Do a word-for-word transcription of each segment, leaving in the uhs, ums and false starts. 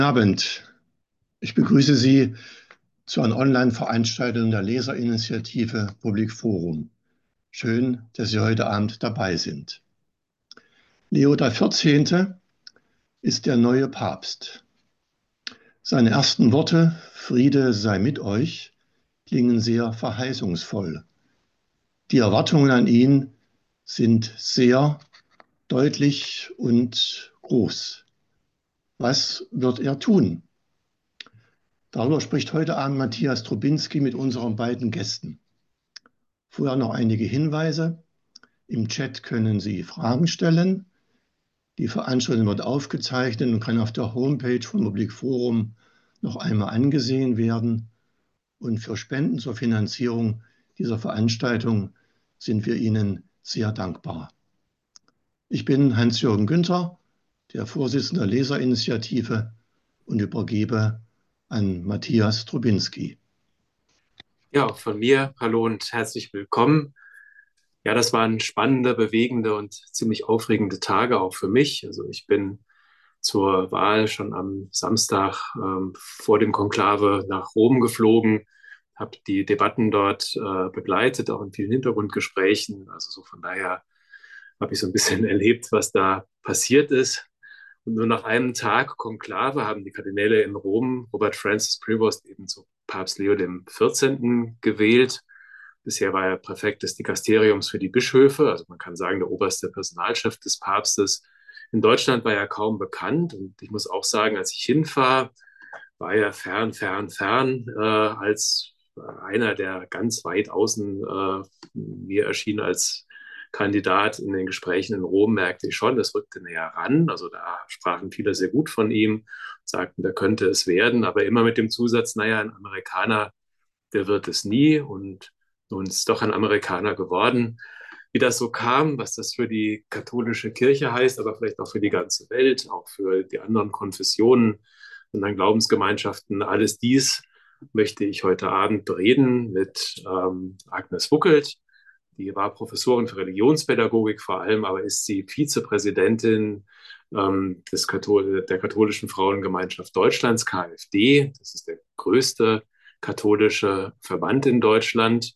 Guten Abend. Ich begrüße Sie zu einer Online-Veranstaltung der Leserinitiative Public Forum. Schön, dass Sie heute Abend dabei sind. Leo der vierzehnte. ist der neue Papst. Seine ersten Worte, Friede sei mit euch, klingen sehr verheißungsvoll. Die Erwartungen an ihn sind sehr deutlich und groß. Was wird er tun? Darüber spricht heute Abend Matthias Trubinski mit unseren beiden Gästen. Vorher noch einige Hinweise. Im Chat können Sie Fragen stellen. Die Veranstaltung wird aufgezeichnet und kann auf der Homepage von Public Forum noch einmal angesehen werden. Und für Spenden zur Finanzierung dieser Veranstaltung sind wir Ihnen sehr dankbar. Ich bin Hans-Jürgen Günther, der Vorsitzende der Leserinitiative, und übergebe an Matthias Trubinski. Ja, auch von mir hallo und herzlich willkommen. Ja, das waren spannende, bewegende und ziemlich aufregende Tage auch für mich. Also ich bin zur Wahl schon am Samstag ähm, vor dem Konklave nach Rom geflogen, habe die Debatten dort äh, begleitet, auch in vielen Hintergrundgesprächen. Also so von daher habe ich so ein bisschen erlebt, was da passiert ist. Und nur nach einem Tag Konklave haben die Kardinäle in Rom Robert Francis Prevost eben zu Papst Leo dem vierzehnten gewählt. Bisher war er Präfekt des Dikasteriums für die Bischöfe, also man kann sagen, der oberste Personalchef des Papstes. In Deutschland war er kaum bekannt und ich muss auch sagen, als ich hinfahre, war er fern, fern, fern, äh, als einer, der ganz weit außen äh, mir erschien als Kandidat in den Gesprächen in Rom, merkte ich schon, das rückte näher ran. Also da sprachen viele sehr gut von ihm, sagten, da könnte es werden, aber immer mit dem Zusatz, naja, ein Amerikaner, der wird es nie. Und nun ist es doch ein Amerikaner geworden. Wie das so kam, was das für die katholische Kirche heißt, aber vielleicht auch für die ganze Welt, auch für die anderen Konfessionen und dann Glaubensgemeinschaften, alles dies möchte ich heute Abend bereden mit ähm, Agnes Wuckelt. Die war Professorin für Religionspädagogik vor allem, aber ist sie Vizepräsidentin ähm, des Kathol der Katholischen Frauengemeinschaft Deutschlands, K F D. Das ist der größte katholische Verband in Deutschland.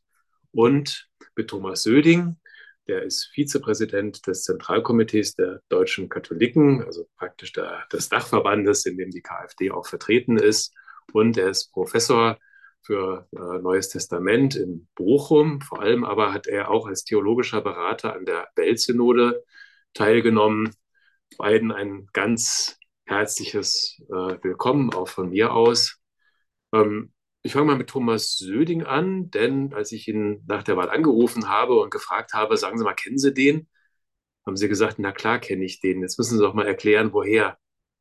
Und mit Thomas Söding, der ist Vizepräsident des Zentralkomitees der deutschen Katholiken, also praktisch der, des Dachverbandes, in dem die K F D auch vertreten ist. Und er ist Professor für äh, Neues Testament in Bochum. Vor allem aber hat er auch als theologischer Berater an der Weltsynode teilgenommen. Beiden ein ganz herzliches äh, Willkommen auch von mir aus. Ähm, ich fange mal mit Thomas Söding an, denn als ich ihn nach der Wahl angerufen habe und gefragt habe, sagen Sie mal, kennen Sie den? Haben Sie gesagt, na klar kenne ich den. Jetzt müssen Sie doch mal erklären, woher.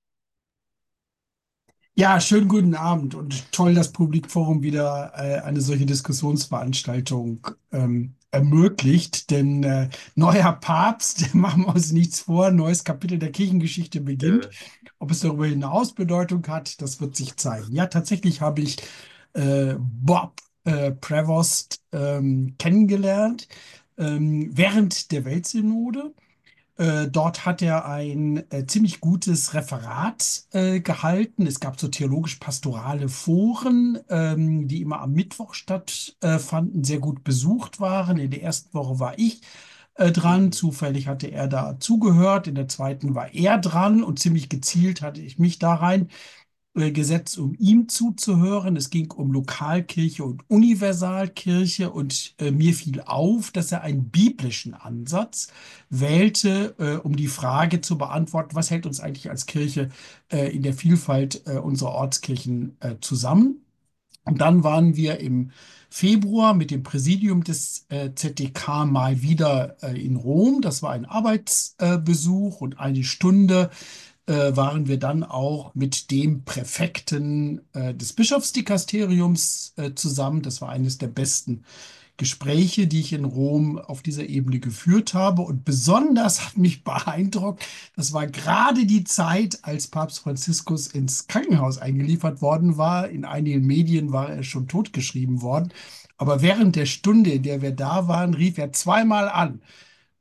Ja, schönen guten Abend und toll, dass Public Forum wieder äh, eine solche Diskussionsveranstaltung ähm, ermöglicht. Denn äh, neuer Papst, machen wir uns nichts vor, neues Kapitel der Kirchengeschichte beginnt. Äh, Ob es darüber hinaus Bedeutung hat, das wird sich zeigen. Ja, tatsächlich habe ich äh, Bob äh, Prevost ähm, kennengelernt ähm, während der Weltsynode. Äh, dort hat er ein äh, ziemlich gutes Referat äh, gehalten. Es gab so theologisch-pastorale Foren, ähm, die immer am Mittwoch stattfanden, sehr gut besucht waren. In der ersten Woche war ich äh, dran. mhm. Zufällig hatte er da zugehört. In der zweiten war er dran und ziemlich gezielt hatte ich mich da rein äh, gesetzt, um ihm zuzuhören. Es ging um Lokalkirche und Universalkirche und äh, mir fiel auf, dass er einen biblischen Ansatz wählte, äh, um die Frage zu beantworten, was hält uns eigentlich als Kirche äh, in der Vielfalt äh, unserer Ortskirchen äh, zusammen. Und dann waren wir im Februar mit dem Präsidium des äh, Z D K mal wieder äh, in Rom. Das war ein Arbeitsbesuch und eine Stunde äh, waren wir dann auch mit dem Präfekten äh, des Bischofsdikasteriums äh, zusammen. Das war eines der besten Gespräche, die ich in Rom auf dieser Ebene geführt habe. Und besonders hat mich beeindruckt, das war gerade die Zeit, als Papst Franziskus ins Krankenhaus eingeliefert worden war. In einigen Medien war er schon totgeschrieben worden. Aber während der Stunde, in der wir da waren, rief er zweimal an.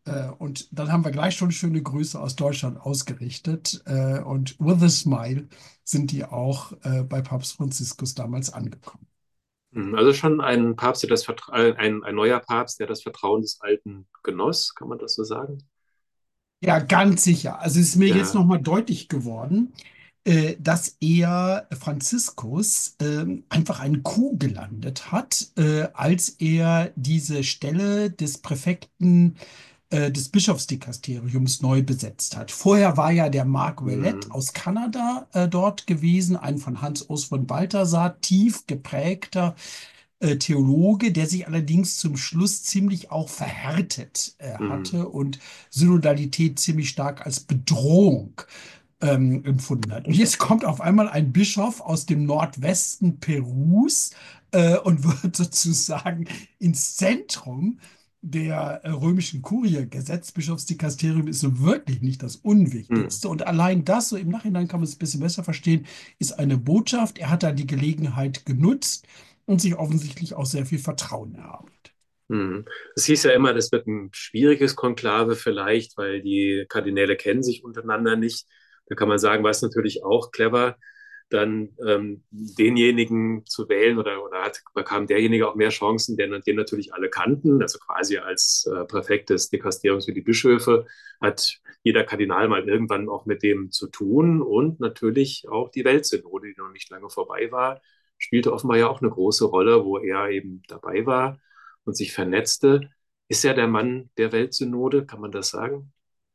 Äh, und dann haben wir gleich schon schöne Grüße aus Deutschland ausgerichtet. Äh, und with a smile sind die auch äh, bei Papst Franziskus damals angekommen. Mhm. Also schon ein Papst, der das Vertra äh, ein, ein neuer Papst, der das Vertrauen des Alten genoss, kann man das so sagen? Ja, ganz sicher. Also es ist mir jetzt Ja. nochmal deutlich geworden, äh, dass er Franziskus ähm, einfach einen Coup gelandet hat, äh, als er diese Stelle des Präfekten äh, des Bischofsdikasteriums neu besetzt hat. Vorher war ja der Marc Ouellet Mhm. aus Kanada äh, dort gewesen, ein von Hans Urs von Balthasar tief geprägter äh, Theologe, der sich allerdings zum Schluss ziemlich auch verhärtet äh, Mhm. hatte und Synodalität ziemlich stark als Bedrohung ähm, empfunden hat. Und jetzt kommt auf einmal ein Bischof aus dem Nordwesten Perus äh, und wird sozusagen ins Zentrum der äh, römischen Kurie gesetzt. Bischofsdikasterium ist so wirklich nicht das Mhm. Unwichtigste. Und allein das, so im Nachhinein kann man es ein bisschen besser verstehen, ist eine Botschaft. Er hat da die Gelegenheit genutzt und sich offensichtlich auch sehr viel Vertrauen erarbeitet. Mhm. Es hieß ja immer, das wird ein schwieriges Konklave vielleicht, weil die Kardinäle kennen sich untereinander nicht. Da kann man sagen, war es natürlich auch clever, dann ähm, denjenigen zu wählen oder, oder hat, bekam derjenige auch mehr Chancen, den, den natürlich alle kannten. Also quasi als äh, Präfekt des Dikasteriums für die Bischöfe hat jeder Kardinal mal irgendwann auch mit dem zu tun und natürlich auch die Weltsynode, die noch nicht lange vorbei war, spielte offenbar ja auch eine große Rolle, wo er eben dabei war und sich vernetzte. Ist er der Mann der Weltsynode, kann man das sagen?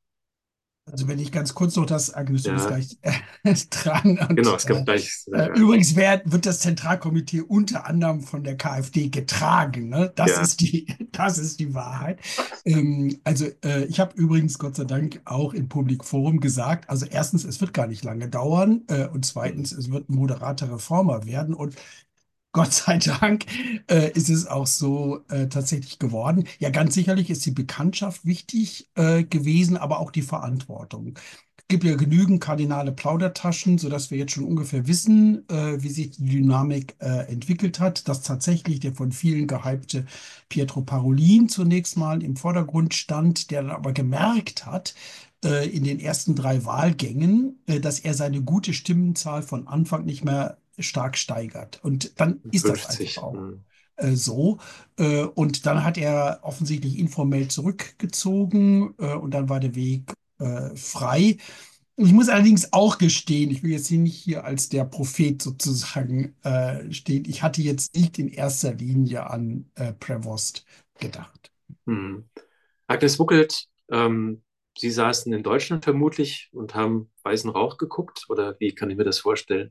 Also wenn ich ganz kurz noch das, Agnes, du bist Ja, gleich äh, dran. genau, Und es äh, gibt gleich, äh, äh, übrigens wer, wird das Zentralkomitee unter anderem von der KfD getragen. Ne? Das ja. ist die, das ist die Wahrheit. Ähm, also äh, ich habe übrigens Gott sei Dank auch im Public Forum gesagt, also erstens, es wird gar nicht lange dauern äh, und Hm, zweitens, es wird ein moderater Reformer werden und Gott sei Dank äh, ist es auch so äh, tatsächlich geworden. Ja, ganz sicherlich ist die Bekanntschaft wichtig äh, gewesen, aber auch die Verantwortung. Es gibt ja genügend kardinale Plaudertaschen, sodass wir jetzt schon ungefähr wissen, äh, wie sich die Dynamik äh, entwickelt hat, dass tatsächlich der von vielen gehypte Pietro Parolin zunächst mal im Vordergrund stand, der dann aber gemerkt hat, äh, in den ersten drei Wahlgängen, äh, dass er seine gute Stimmenzahl von Anfang nicht mehr stark steigert. Und dann ist das einfach fünfzig. auch Hm, äh, so. Äh, und dann hat er offensichtlich informell zurückgezogen äh, und dann war der Weg äh, frei. Ich muss allerdings auch gestehen, ich will jetzt hier nicht hier als der Prophet sozusagen äh, stehen. Ich hatte jetzt nicht in erster Linie an äh, Prevost gedacht. hm. Agnes Wuckelt, ähm, Sie saßen in Deutschland vermutlich und haben Weißen Rauch geguckt, oder wie kann ich mir das vorstellen?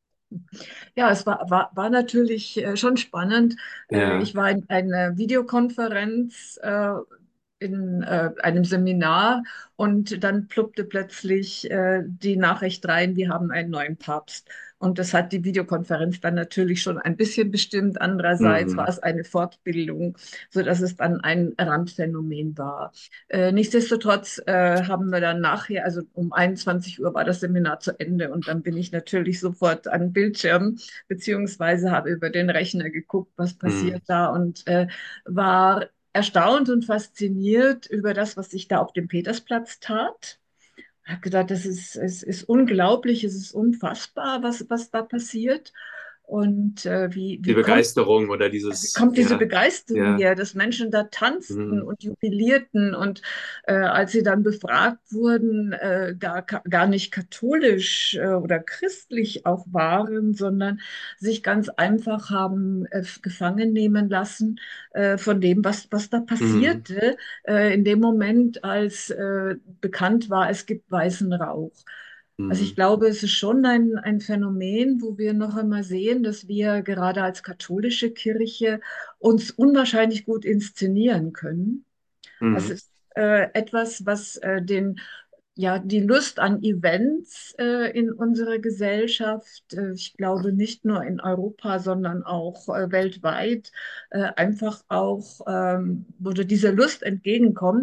Ja, es war, war, war natürlich äh, schon spannend. Äh, Ja. ich war in einer Videokonferenz äh, in äh, einem Seminar und dann pluppte plötzlich äh, die Nachricht rein, wir haben einen neuen Papst. Und das hat die Videokonferenz dann natürlich schon ein bisschen bestimmt. Andererseits war Hm, es eine Fortbildung, sodass es dann ein Randphänomen war. Äh, nichtsdestotrotz äh, haben wir dann nachher, also um einundzwanzig Uhr war das Seminar zu Ende und dann bin ich natürlich sofort an den Bildschirm beziehungsweise habe über den Rechner geguckt, was hm, passiert da und äh, war erstaunt und fasziniert über das, was sich da auf dem Petersplatz tat. Ich habe gedacht, das ist, es ist unglaublich, es ist unfassbar, was, was da passiert. Und äh, wie, die wie kommt Begeisterung oder wie dieses, kommt diese ja, Begeisterung ja, her, dass Menschen da tanzten hm, und jubilierten und äh, als sie dann befragt wurden, äh, gar, gar nicht katholisch äh, oder christlich auch waren, sondern sich ganz einfach haben äh, gefangen nehmen lassen äh, von dem, was, was da hm, passierte, äh, in dem Moment, als äh, bekannt war, es gibt weißen Rauch. Also ich hm, glaube, es ist schon ein, ein Phänomen, wo wir noch einmal sehen, dass wir gerade als katholische Kirche uns unwahrscheinlich gut inszenieren können. Das hm, ist äh, etwas, was äh, den, ja, die Lust an Events äh, in unserer Gesellschaft, äh, ich glaube nicht nur in Europa, sondern auch äh, weltweit, äh, einfach auch, ähm, wo dieser Lust entgegenkommt.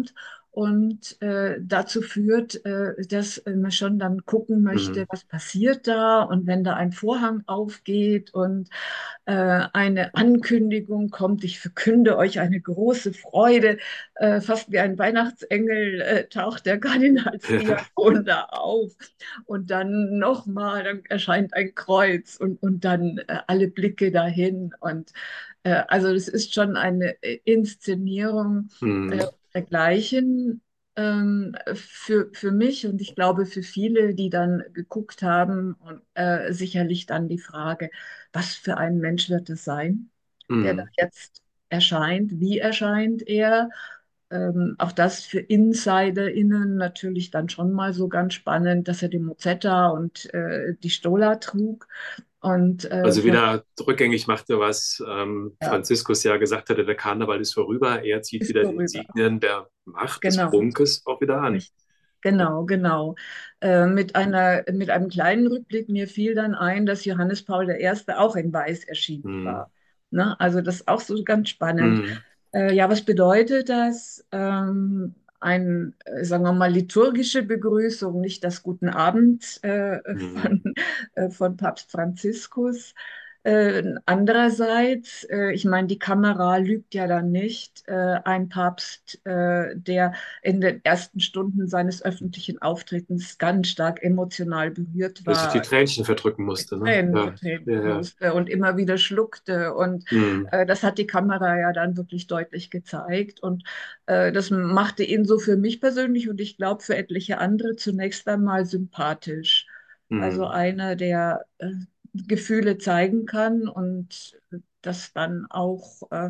und äh, dazu führt, äh, dass man schon dann gucken möchte, Mhm. was passiert da, und wenn da ein Vorhang aufgeht und äh, eine Ankündigung kommt, ich verkünde euch eine große Freude, äh, fast wie ein Weihnachtsengel äh, taucht der Kardinalsdiakon da auf, und dann nochmal, dann erscheint ein Kreuz, und, und dann äh, alle Blicke dahin, und äh, also das ist schon eine Inszenierung Mhm. äh, dergleichen ähm, für, für mich, und ich glaube für viele, die dann geguckt haben, und äh, sicherlich dann die Frage, was für ein Mensch wird es sein, der da Mhm. jetzt erscheint, wie erscheint er? Ähm, auch das für InsiderInnen natürlich dann schon mal so ganz spannend, dass er die Mozzetta und äh, die Stola trug. Und äh, Also von, wieder rückgängig machte, was ähm, ja, Franziskus ja gesagt hatte, der Karneval ist vorüber, er zieht ist wieder die vorüber. Insignien der Macht, des Genau. Prunkes auch wieder an. Richtig. Genau, genau. Äh, mit einer, mit einem kleinen Rückblick, mir fiel dann ein, dass Johannes Paul der Erste auch in Weiß erschienen Mhm. war. Ne? Also das ist auch so ganz spannend. Mhm. Äh, ja, was bedeutet das? Ähm, ein, äh, sagen wir mal, liturgische Begrüßung, nicht das Guten Abend äh, Mhm. von, äh, von Papst Franziskus. Äh, andererseits, äh, ich meine, die Kamera lügt ja dann nicht. Äh, ein Papst, äh, der in den ersten Stunden seines öffentlichen Auftretens ganz stark emotional berührt Der sich die war, Tränchen verdrücken musste, ne? Tränen Ja, vertreten ja, ja. musste und immer wieder schluckte. Und Mhm. äh, das hat die Kamera ja dann wirklich deutlich gezeigt. Und äh, das machte ihn so für mich persönlich und ich glaube für etliche andere zunächst einmal sympathisch. Also Mhm. einer, der äh, Gefühle zeigen kann und das dann auch äh,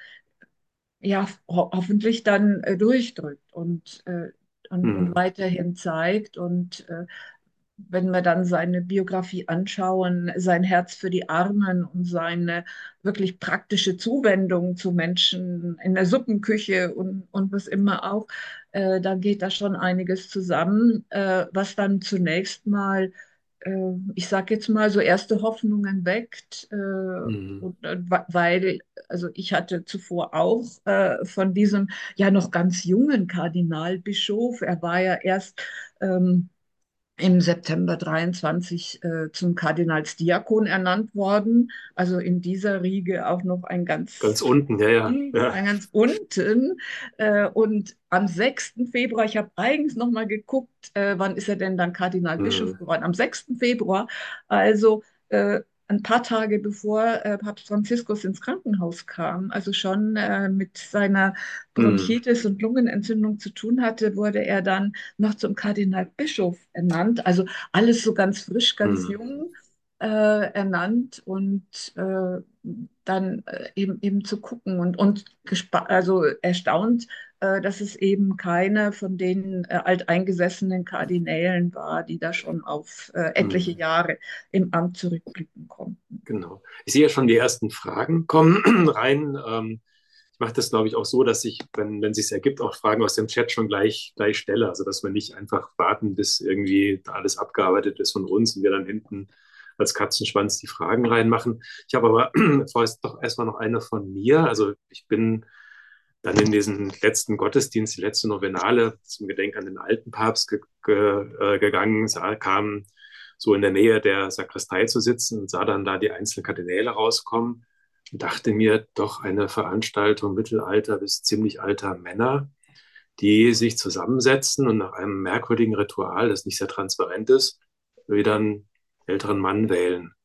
ja, ho hoffentlich dann äh, durchdrückt und, äh, und, und Mhm. weiterhin zeigt. Und äh, wenn wir dann seine Biografie anschauen, sein Herz für die Armen und seine wirklich praktische Zuwendung zu Menschen in der Suppenküche und, und was immer auch, äh, da geht da schon einiges zusammen, äh, was dann zunächst mal, äh, ich sage jetzt mal, so erste Hoffnungen weckt. Äh, Mhm. und, äh, weil, also ich hatte zuvor auch äh, von diesem ja noch ganz jungen Kardinalbischof, er war ja erst ähm, im September dreiundzwanzig äh, zum Kardinalsdiakon ernannt worden. Also in dieser Riege auch noch ein Ganz ganz, unten, ja, ja. ein Ja. ganz unten. Äh, und am sechsten Februar, ich habe eigens noch mal geguckt, äh, wann ist er denn dann Kardinalbischof Mhm. geworden? Am sechsten Februar, also äh, ein paar Tage bevor äh, Papst Franziskus ins Krankenhaus kam, also schon äh, mit seiner Mhm. Bronchitis und Lungenentzündung zu tun hatte, wurde er dann noch zum Kardinalbischof ernannt. Also alles so ganz frisch, ganz Mhm. jung äh, ernannt und äh, dann äh, eben, eben zu gucken und, und also erstaunt, äh, dass es eben keine von den äh, alteingesessenen Kardinälen war, die da schon auf äh, etliche Mhm. Jahre im Amt zurückblicken konnten. Genau. Ich sehe ja schon die ersten Fragen kommen rein. Ähm, ich mache das, glaube ich, auch so, dass ich, wenn, wenn es sich ergibt, auch Fragen aus dem Chat schon gleich, gleich stelle. Also, dass wir nicht einfach warten, bis irgendwie alles abgearbeitet ist von uns und wir dann hinten als Katzenschwanz die Fragen reinmachen. Ich habe aber vorerst doch erstmal noch eine von mir. Also, ich bin dann in diesen letzten Gottesdienst, die letzte Novenale zum Gedenken an den alten Papst ge ge äh, gegangen, sah, kam so in der Nähe der Sakristei zu sitzen und sah dann da die einzelnen Kardinäle rauskommen und dachte mir, doch eine Veranstaltung mittelalter bis ziemlich alter Männer, die sich zusammensetzen und nach einem merkwürdigen Ritual, das nicht sehr transparent ist, wieder einen älteren Mann wählen.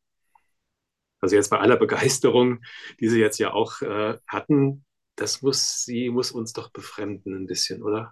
Also jetzt bei aller Begeisterung, die Sie jetzt ja auch äh, hatten, das muss sie, muss uns doch befremden ein bisschen, oder?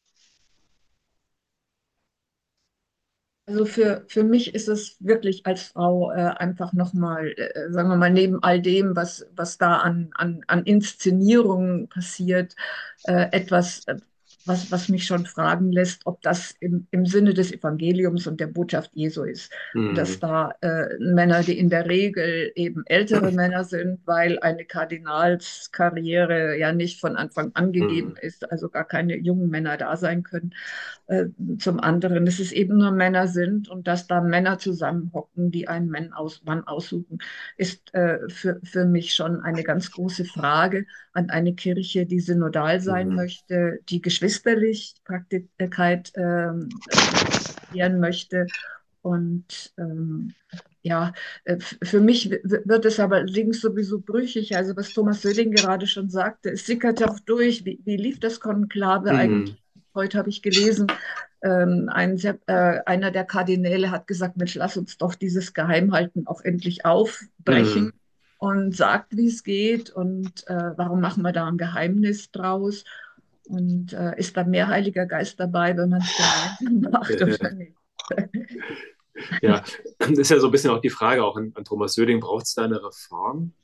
Also für, für mich ist es wirklich als Frau äh, einfach nochmal, äh, sagen wir mal, neben all dem, was, was da an, an, an Inszenierungen passiert, äh, etwas, äh, was, was mich schon fragen lässt, ob das im, im Sinne des Evangeliums und der Botschaft Jesu ist. Dass Hm. da äh, Männer, die in der Regel eben ältere Männer sind, weil eine Kardinalskarriere ja nicht von Anfang an gegeben Hm. ist, also gar keine jungen Männer da sein können, äh, zum anderen, dass es eben nur Männer sind und dass da Männer zusammenhocken, die einen Mann, aus, Mann aussuchen, ist äh, für, für mich schon eine ganz große Frage an eine Kirche, die synodal sein Hm. möchte, die Geschwister Priesterlichkeit ähm, praktizieren möchte. Und ähm, ja, äh, f- für mich w- wird es aber allerdings sowieso brüchig. Also was Thomas Söding gerade schon sagte, es sickert auch durch. Wie, wie lief das Konklave Mhm. eigentlich? Heute habe ich gelesen, ähm, ein sehr, äh, einer der Kardinäle hat gesagt, Mensch, lass uns doch dieses Geheimhalten auch endlich aufbrechen Mhm. und sagt, wie es geht und äh, warum machen wir da ein Geheimnis draus? Und äh, ist da mehr Heiliger Geist dabei, wenn man es gemeinsam macht oder nicht? Ja, das ist ja so ein bisschen auch die Frage, auch an, an Thomas Söding, braucht es da eine Reform?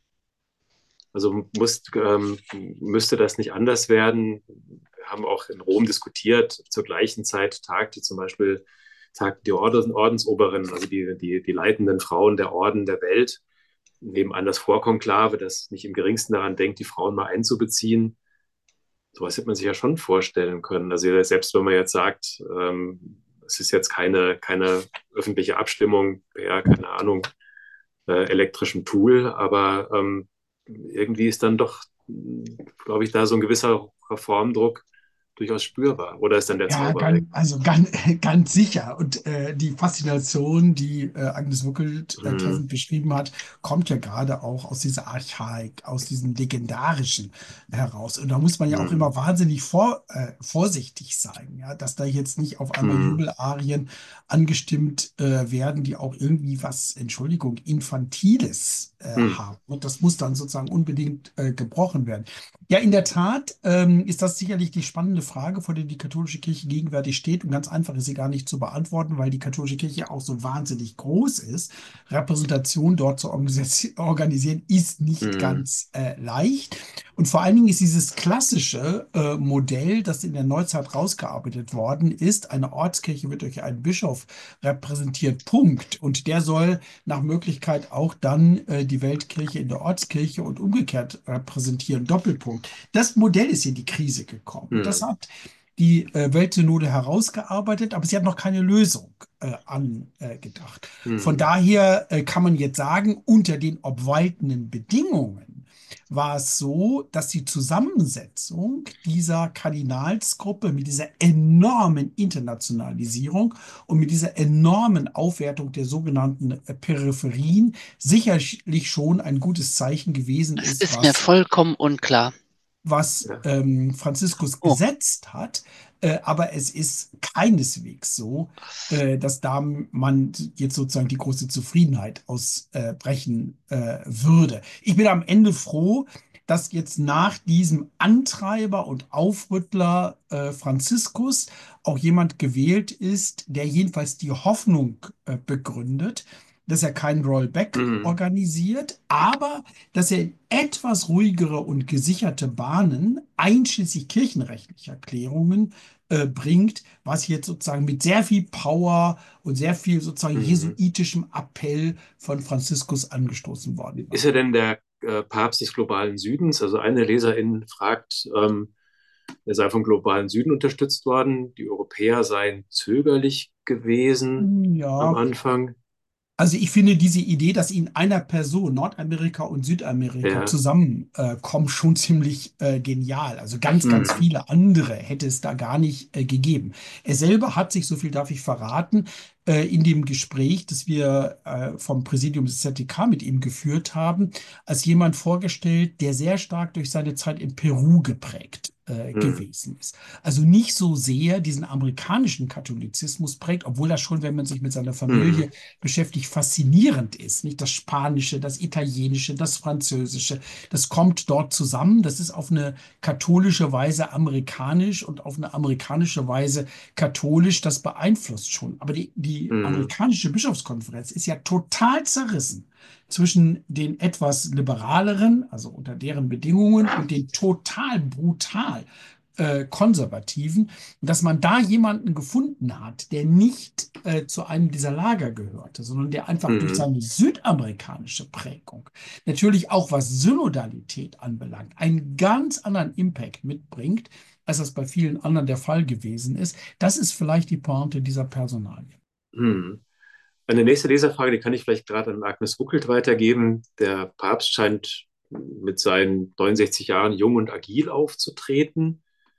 Also muss, ähm, müsste das nicht anders werden? Wir haben auch in Rom diskutiert, zur gleichen Zeit tagte zum Beispiel tagten die Orden, Ordensoberinnen, also die, die, die leitenden Frauen der Orden der Welt, nebenan das Vorkonklave, das nicht im geringsten daran denkt, die Frauen mal einzubeziehen. Sowas hätte man sich ja schon vorstellen können. Also selbst wenn man jetzt sagt, ähm, es ist jetzt keine, keine öffentliche Abstimmung, ja, keine Ahnung, äh, elektrischem Tool, aber ähm, irgendwie ist dann doch, glaube ich, da so ein gewisser Reformdruck durchaus spürbar. Oder ist dann der Ja, Zauber weg? ganz, also ganz, ganz sicher. Und äh, die Faszination, die äh, Agnes Wockelt äh, Mhm. treffend beschrieben hat, kommt ja gerade auch aus dieser Archaik, aus diesem Legendarischen heraus. Und da muss man ja auch Mhm. immer wahnsinnig vor, äh, vorsichtig sein, ja, dass da jetzt nicht auf einmal Mhm. Jubelarien angestimmt äh, werden, die auch irgendwie was, Entschuldigung, Infantiles äh, Mhm. haben. Und das muss dann sozusagen unbedingt äh, gebrochen werden. Ja, in der Tat ähm, ist das sicherlich die spannende Frage, vor der die katholische Kirche gegenwärtig steht. Und ganz einfach ist sie gar nicht zu beantworten, weil die katholische Kirche auch so wahnsinnig groß ist. Repräsentation dort zu organisi- organisieren, ist nicht Mhm. ganz äh, leicht. Und vor allen Dingen ist dieses klassische äh, Modell, das in der Neuzeit rausgearbeitet worden ist, eine Ortskirche wird durch einen Bischof repräsentiert, Punkt. Und der soll nach Möglichkeit auch dann äh, die Weltkirche in der Ortskirche und umgekehrt repräsentieren. Doppelpunkt. Das Modell ist in die Krise gekommen. Und das Mhm. hat die äh, Weltsynode herausgearbeitet, aber sie hat noch keine Lösung äh, angedacht. Von Mhm. daher äh, kann man jetzt sagen, unter den obwaltenden Bedingungen war es so, dass die Zusammensetzung dieser Kardinalsgruppe mit dieser enormen Internationalisierung und mit dieser enormen Aufwertung der sogenannten äh, Peripherien sicherlich schon ein gutes Zeichen gewesen Das ist, ist mir was vollkommen unklar. was Ja. ähm, Franziskus Oh, gesetzt hat, äh, aber es ist keineswegs so, äh, dass da man jetzt sozusagen die große Zufriedenheit ausbrechen äh, würde. Ich bin am Ende froh, dass jetzt nach diesem Antreiber und Aufrüttler äh, Franziskus auch jemand gewählt ist, der jedenfalls die Hoffnung äh, begründet, dass er kein Rollback Mhm. organisiert, aber dass er in etwas ruhigere und gesicherte Bahnen, einschließlich kirchenrechtlicher Klärungen, äh, bringt, was jetzt sozusagen mit sehr viel Power und sehr viel sozusagen Mhm. jesuitischem Appell von Franziskus angestoßen worden Ist war. er denn der äh, Papst des globalen Südens? Also eine Leserin fragt, ähm, er sei vom globalen Süden unterstützt worden, die Europäer seien zögerlich gewesen am Ja, Anfang. also ich finde diese Idee, dass in einer Person Nordamerika und Südamerika Ja. zusammenkommen, äh, kommen, schon ziemlich äh, genial. Also ganz, ganz Mhm. viele andere hätte es da gar nicht äh, gegeben. Er selber hat sich, so viel darf ich verraten, äh, in dem Gespräch, das wir äh, vom Präsidium des Z D K mit ihm geführt haben, als jemand vorgestellt, der sehr stark durch seine Zeit in Peru geprägt äh, Mhm. gewesen ist. Also nicht so sehr diesen amerikanischen Katholizismus prägt, obwohl das schon, wenn man sich mit seiner Familie Mhm. beschäftigt, faszinierend ist. Nicht das Spanische, das Italienische, das Französische. Das kommt dort zusammen. Das ist auf eine katholische Weise amerikanisch und auf eine amerikanische Weise katholisch. Das beeinflusst schon. Aber die, die Mhm. amerikanische Bischofskonferenz ist ja total zerrissen zwischen den etwas liberaleren, also unter deren Bedingungen, und den total brutal äh, Konservativen, dass man da jemanden gefunden hat, der nicht äh, zu einem dieser Lager gehörte, sondern der einfach durch Mhm. seine südamerikanische Prägung, natürlich auch was Synodalität anbelangt, einen ganz anderen Impact mitbringt, als das bei vielen anderen der Fall gewesen ist. Das ist vielleicht die Pointe dieser Personalie. Mhm. Eine nächste Leserfrage, die kann ich vielleicht gerade an Agnes Wuckelt weitergeben. Der Papst scheint mit seinen neunundsechzig Jahren jung und agil aufzutreten.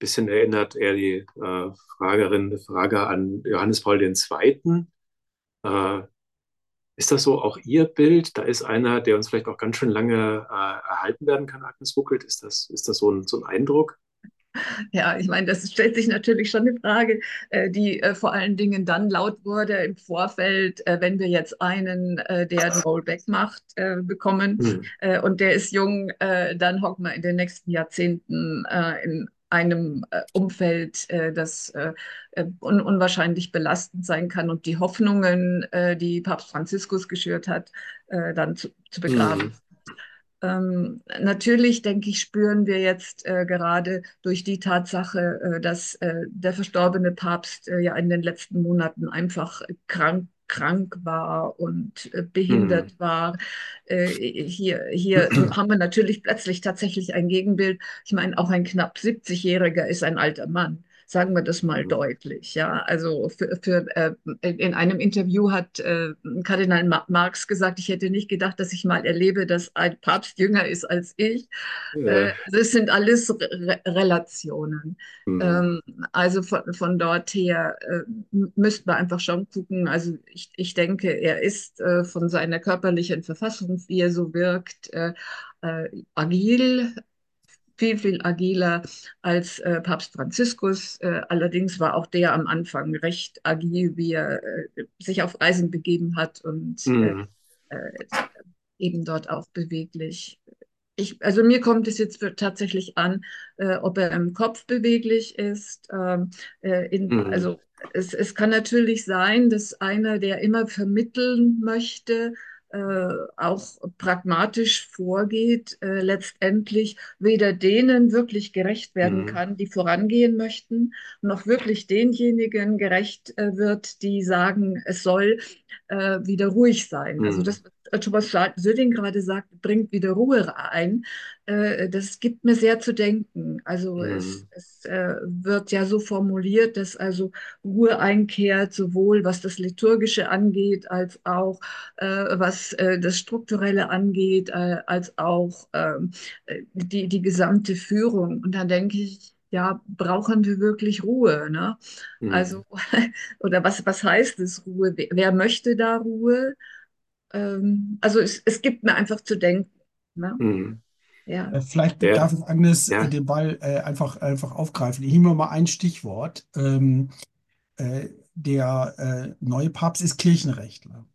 bisschen erinnert er die äh, Fragerin, die Frage an Johannes Paul der Zweite. Äh, ist das so auch Ihr Bild? Da ist einer, der uns vielleicht auch ganz schön lange äh, erhalten werden kann, Agnes Wuckelt. Ist das, ist das so ein, so ein Eindruck? Ja, ich meine, das stellt sich natürlich schon eine Frage, äh, die äh, vor allen Dingen dann laut wurde im Vorfeld, äh, wenn wir jetzt einen, äh, der ein Rollback macht, äh, bekommen Hm. äh, und der ist jung, äh, dann hocken wir in den nächsten Jahrzehnten äh, in einem äh, Umfeld, äh, das äh, äh, un unwahrscheinlich belastend sein kann und die Hoffnungen, äh, die Papst Franziskus geschürt hat, äh, dann zu, zu begraben. Hm. Ähm, natürlich, denke ich, spüren wir jetzt äh, gerade durch die Tatsache, äh, dass äh, der verstorbene Papst äh, ja in den letzten Monaten einfach krank, krank war und äh, Hm. behindert war. Äh, hier, hier haben wir natürlich plötzlich tatsächlich ein Gegenbild. Ich meine, auch ein knapp siebzig-Jähriger ist ein alter Mann. Sagen wir das mal Hm. deutlich, ja. Also für, für, äh, in einem Interview hat äh, Kardinal Marx gesagt, ich hätte nicht gedacht, dass ich mal erlebe, dass ein Papst jünger ist als ich. Äh, Ja. das sind alles Re Relationen. Hm. Ähm, also von, von dort her äh, müssten wir einfach schon gucken. Also ich, ich denke, er ist äh, von seiner körperlichen Verfassung, wie er so wirkt, äh, äh, agil, viel, viel agiler als äh, Papst Franziskus. Äh, allerdings war auch der am Anfang recht agil, wie er äh, sich auf Reisen begeben hat und äh, Hm. äh, eben dort auch beweglich. Ich, also mir kommt es jetzt für, tatsächlich an, äh, ob er im Kopf beweglich ist. Ähm, äh, in, Hm. also es, es kann natürlich sein, dass einer, der immer vermitteln möchte, äh, auch pragmatisch vorgeht, äh, letztendlich weder denen wirklich gerecht werden Hm. kann, die vorangehen möchten, noch wirklich denjenigen gerecht äh, wird, die sagen, es soll äh, wieder ruhig sein. Also Hm. das, was Thomas Söding gerade sagt, bringt wieder Ruhe ein. Äh, das gibt mir sehr zu denken. Also es, Hm. es äh, wird ja so formuliert, dass also Ruhe einkehrt, sowohl was das Liturgische angeht, als auch äh, was äh, das Strukturelle angeht, äh, als auch ähm, äh, die, die gesamte Führung. Und dann denke ich, ja, brauchen wir wirklich Ruhe, ne? Hm. Also, oder was, was heißt es Ruhe? Wer, wer möchte da Ruhe? Ähm, also es, es gibt mir einfach zu denken. Ne? Hm. Ja, Äh, Vielleicht Ja. darf ich Agnes äh, Ja. den Ball äh, einfach, einfach aufgreifen. Ich nehme mal ein Stichwort. Ähm, äh, der äh, neue Papst ist Kirchenrechtler.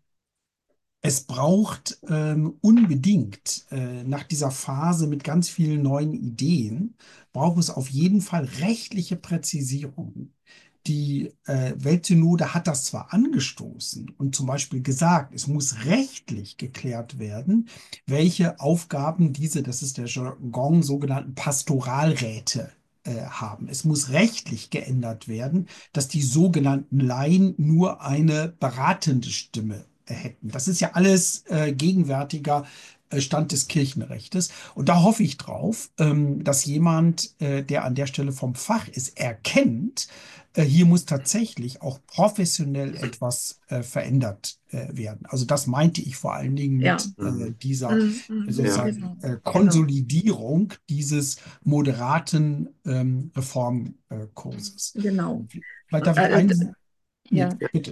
Es braucht ähm, unbedingt äh, nach dieser Phase mit ganz vielen neuen Ideen, braucht es auf jeden Fall rechtliche Präzisierungen. Die äh, Weltsynode hat das zwar angestoßen und zum Beispiel gesagt, es muss rechtlich geklärt werden, welche Aufgaben diese, das ist der Jargon, sogenannten Pastoralräte äh, haben. Es muss rechtlich geändert werden, dass die sogenannten Laien nur eine beratende Stimme hätten. Das ist ja alles äh, gegenwärtiger äh, Stand des Kirchenrechtes. Und da hoffe ich drauf, ähm, dass jemand, äh, der an der Stelle vom Fach ist, erkennt, äh, hier muss tatsächlich auch professionell etwas äh, verändert äh, werden. Also das meinte ich vor allen Dingen ja. mit äh, Hm. dieser Mhm, äh, mhm, Ja. sozusagen genau, äh, genau. Konsolidierung dieses moderaten ähm, Reformkurses. Genau. Vielleicht darf ich Äh, ein... Nee, ja. bitte.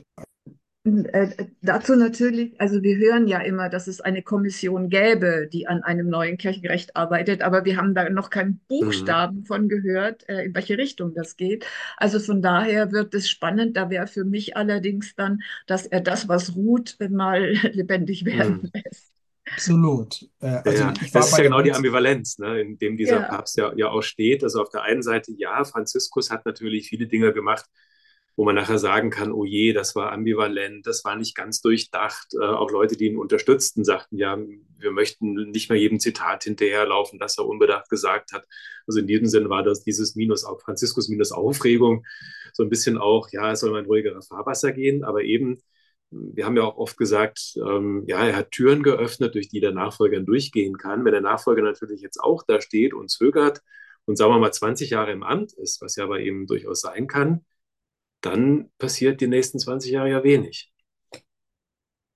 Äh, dazu natürlich, also wir hören ja immer, dass es eine Kommission gäbe, die an einem neuen Kirchenrecht arbeitet, aber wir haben da noch keinen Hm. Buchstaben von gehört, äh, in welche Richtung das geht. Also von daher wird es spannend. Da wäre für mich allerdings dann, dass er das, was ruht, mal lebendig werden Hm. lässt. Absolut. Äh, Ja, also ja. ich Das war ist bei ja der genau die Welt. Ambivalenz, ne, in dem dieser Ja, Papst ja, ja auch steht. Also auf der einen Seite, ja, Franziskus hat natürlich viele Dinge gemacht, wo man nachher sagen kann, oh je, das war ambivalent, das war nicht ganz durchdacht. Äh, auch Leute, die ihn unterstützten, sagten, ja, wir möchten nicht mehr jedem Zitat hinterherlaufen, das er unbedacht gesagt hat. Also in diesem Sinne war das dieses Minus auf Franziskus minus Aufregung so ein bisschen auch, ja, es soll mal in ruhigere Fahrwasser gehen, aber eben wir haben ja auch oft gesagt, ähm, ja, er hat Türen geöffnet, durch die der Nachfolger durchgehen kann. Wenn der Nachfolger natürlich jetzt auch da steht und zögert und sagen wir mal zwanzig Jahre im Amt ist, was ja bei ihm durchaus sein kann, dann passiert die nächsten zwanzig Jahre ja wenig.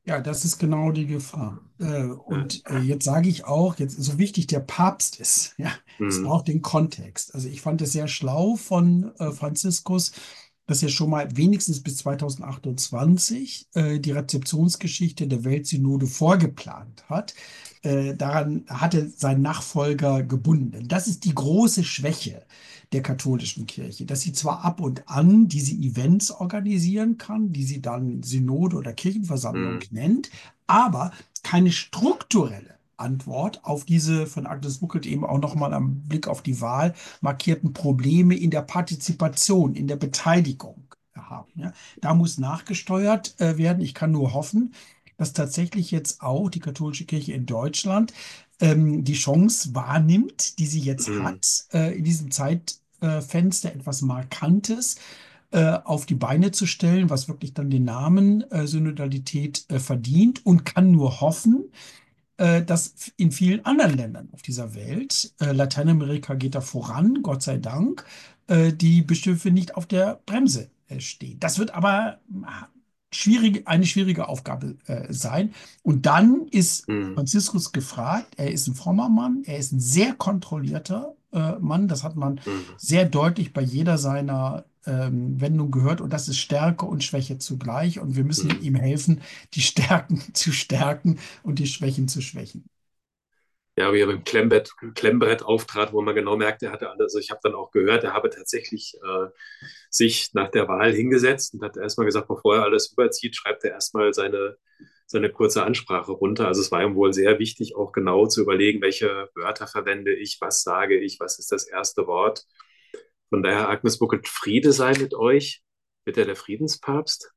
Ja, das ist genau die Gefahr. Äh, Ja. Und äh, jetzt sage ich auch, jetzt so wichtig der Papst ist, ja, es Mhm. braucht den Kontext. Also ich fand es sehr schlau von äh, Franziskus, dass er schon mal wenigstens bis zweitausendachtundzwanzig äh, die Rezeptionsgeschichte der Weltsynode vorgeplant hat. Äh, daran hat er seinen Nachfolger gebunden. Das ist die große Schwäche der katholischen Kirche, dass sie zwar ab und an diese Events organisieren kann, die sie dann Synode oder Kirchenversammlung Mhm. nennt, aber keine strukturelle Antwort auf diese von Agnes Buckelt eben auch nochmal am Blick auf die Wahl markierten Probleme in der Partizipation, in der Beteiligung haben. Ja. Da muss nachgesteuert äh, werden. Ich kann nur hoffen, dass tatsächlich jetzt auch die katholische Kirche in Deutschland ähm, die Chance wahrnimmt, die sie jetzt Mhm. hat, äh, in diesem Zeitfenster etwas Markantes äh, auf die Beine zu stellen, was wirklich dann den Namen äh, Synodalität äh, verdient, und kann nur hoffen, äh, dass in vielen anderen Ländern auf dieser Welt, äh, Lateinamerika geht da voran, Gott sei Dank, äh, die Bischöfe nicht auf der Bremse äh, stehen. Das wird aber schwierig, eine schwierige Aufgabe äh, sein. Und dann ist Mhm. Franziskus gefragt. Er ist ein frommer Mann, er ist ein sehr kontrollierter äh, Mann. Das hat man Mhm. sehr deutlich bei jeder seiner ähm, Wendungen gehört. Und das ist Stärke und Schwäche zugleich. Und wir müssen Mhm. ihm helfen, die Stärken zu stärken und die Schwächen zu schwächen. Ja, wie er beim Klemmbrett, Klemmbrett auftrat, wo man genau merkt, er hatte alles. Also ich habe dann auch gehört, er habe tatsächlich äh, sich nach der Wahl hingesetzt und hat erstmal gesagt, bevor er alles überzieht, schreibt er erstmal seine, seine kurze Ansprache runter. Also es war ihm wohl sehr wichtig, auch genau zu überlegen, welche Wörter verwende ich, was sage ich, was ist das erste Wort. Von daher, Agnes Buckelt, Friede sei mit euch. Wird er der Friedenspapst?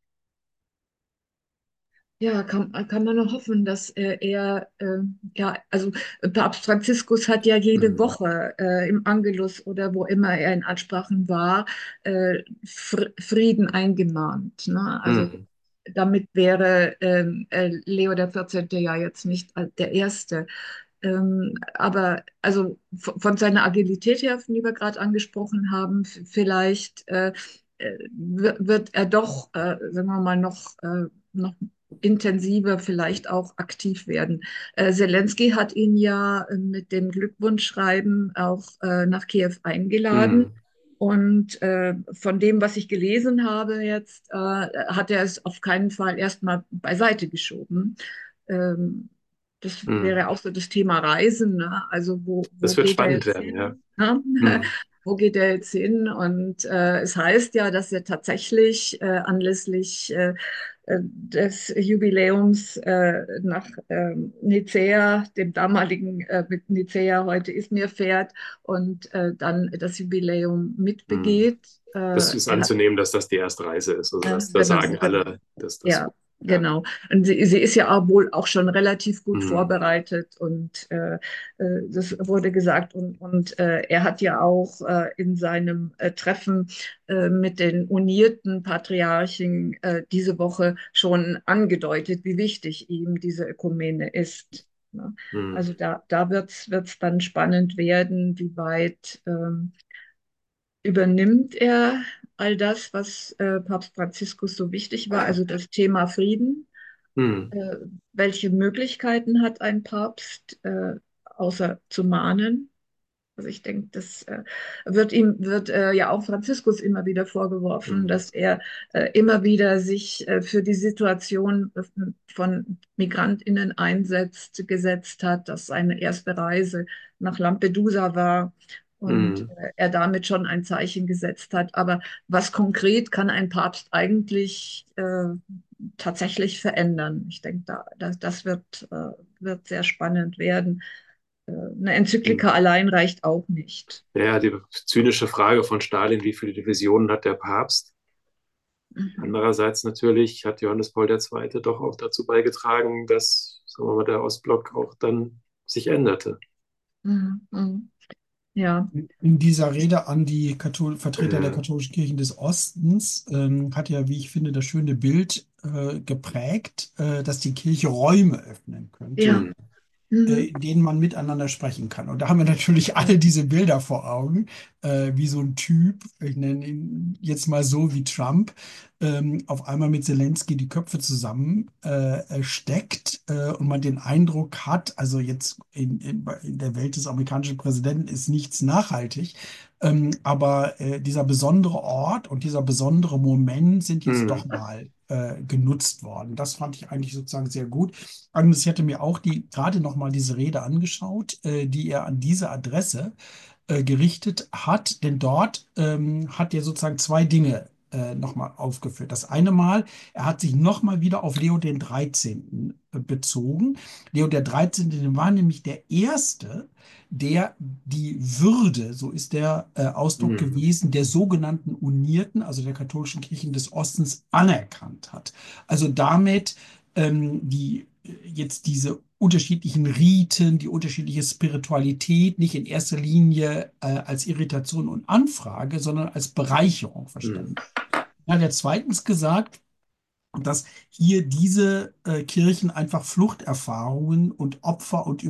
Ja, kann, kann man nur hoffen, dass äh, er, äh, ja, also äh, Papst Franziskus hat ja jede Mhm. Woche äh, im Angelus oder wo immer er in Ansprachen war, äh, Fr Frieden eingemahnt. Ne? Also Mhm. damit wäre ähm, äh, Leo der vierzehnte. ja jetzt nicht äh, der Erste. Ähm, aber also v- von seiner Agilität her, die wir gerade angesprochen haben, f- vielleicht äh, äh, wird wird er doch, äh, sagen wir mal, noch, äh, noch intensiver vielleicht auch aktiv werden. Äh, Zelensky hat ihn ja äh, mit dem Glückwunschschreiben auch äh, nach Kiew eingeladen. Mhm. Und äh, von dem, was ich gelesen habe jetzt, äh, hat er es auf keinen Fall erstmal beiseite geschoben. Ähm, das Mhm. wäre auch so das Thema Reisen. Ne? Also wo, wo Das wird geht er spannend jetzt werden, ja. hin? Ne? Mhm. Wo geht er jetzt hin? Und äh, es heißt ja, dass er tatsächlich äh, anlässlich äh, äh, des Jubiläums äh, nach ähm, Nicäa, dem damaligen äh, mit Nicäa, heute Izmir fährt und äh, dann das Jubiläum Mhm. mitbegeht. Äh, Das ist er hat, anzunehmen, dass das die erste Reise ist. Also äh, das, das genau, sagen genau. alle, dass das Ja, so. Ja. genau. Und sie, sie ist ja auch wohl auch schon relativ gut Mhm. vorbereitet und äh, äh, das wurde gesagt. Und, und äh, er hat ja auch äh, in seinem äh, Treffen äh, mit den unierten Patriarchen äh, diese Woche schon angedeutet, wie wichtig ihm diese Ökumene ist. Ne? Mhm. Also da, da wird es dann spannend werden, wie weit ähm, übernimmt er all das, was äh, Papst Franziskus so wichtig war, also das Thema Frieden. Mhm. Äh, welche Möglichkeiten hat ein Papst, äh, außer zu mahnen? Also ich denke, das äh, wird ihm wird äh, ja auch Franziskus immer wieder vorgeworfen, Mhm. dass er äh, immer wieder sich äh, für die Situation von MigrantInnen einsetzt, gesetzt hat, dass seine erste Reise nach Lampedusa war und Mhm. äh, er damit schon ein Zeichen gesetzt hat. Aber was konkret kann ein Papst eigentlich äh, tatsächlich verändern? Ich denke, da, das, das wird, äh, wird sehr spannend werden. Eine Enzyklika Mhm. allein reicht auch nicht. Ja, die zynische Frage von Stalin, wie viele Divisionen hat der Papst? Mhm. Andererseits natürlich hat Johannes Paul der Zweite. doch auch dazu beigetragen, dass, sagen wir mal, der Ostblock auch dann sich änderte. Mhm. Mhm. Ja, In dieser Rede an die Kathol Vertreter der Äh, katholischen Kirchen des Ostens ähm, hat ja, wie ich finde, das schöne Bild äh, geprägt, äh, dass die Kirche Räume öffnen könnte. ja, mhm. äh, Mhm. in denen man miteinander sprechen kann. Und da haben wir natürlich alle diese Bilder vor Augen, äh, wie so ein Typ, ich nenne ihn jetzt mal so wie Trump, ähm, auf einmal mit Zelensky die Köpfe zusammen äh, äh, steckt äh, und man den Eindruck hat, also jetzt in, in, in der Welt des amerikanischen Präsidenten ist nichts nachhaltig, ähm, aber äh, dieser besondere Ort und dieser besondere Moment sind jetzt doch Mhm. mal äh, genutzt worden. Das fand ich eigentlich sozusagen sehr gut. Agnes, ich hatte mir auch die, gerade noch mal diese Rede angeschaut, äh, die er an diese Adresse äh, gerichtet hat, denn dort ähm, hat er sozusagen zwei Dinge äh, nochmal aufgeführt. Das eine Mal, er hat sich nochmal wieder auf Leo den dreizehnten. äh, bezogen. Leo der dreizehnte. war nämlich der Erste, der die Würde, so ist der äh, Ausdruck Mhm. gewesen, der sogenannten Unierten, also der katholischen Kirchen des Ostens, anerkannt hat. Also damit ähm, die jetzt diese unterschiedlichen Riten, die unterschiedliche Spiritualität nicht in erster Linie äh, als Irritation und Anfrage, sondern als Bereicherung Mhm. verstanden. Er hat ja zweitens gesagt, dass hier diese äh, Kirchen einfach Fluchterfahrungen und Opfer- und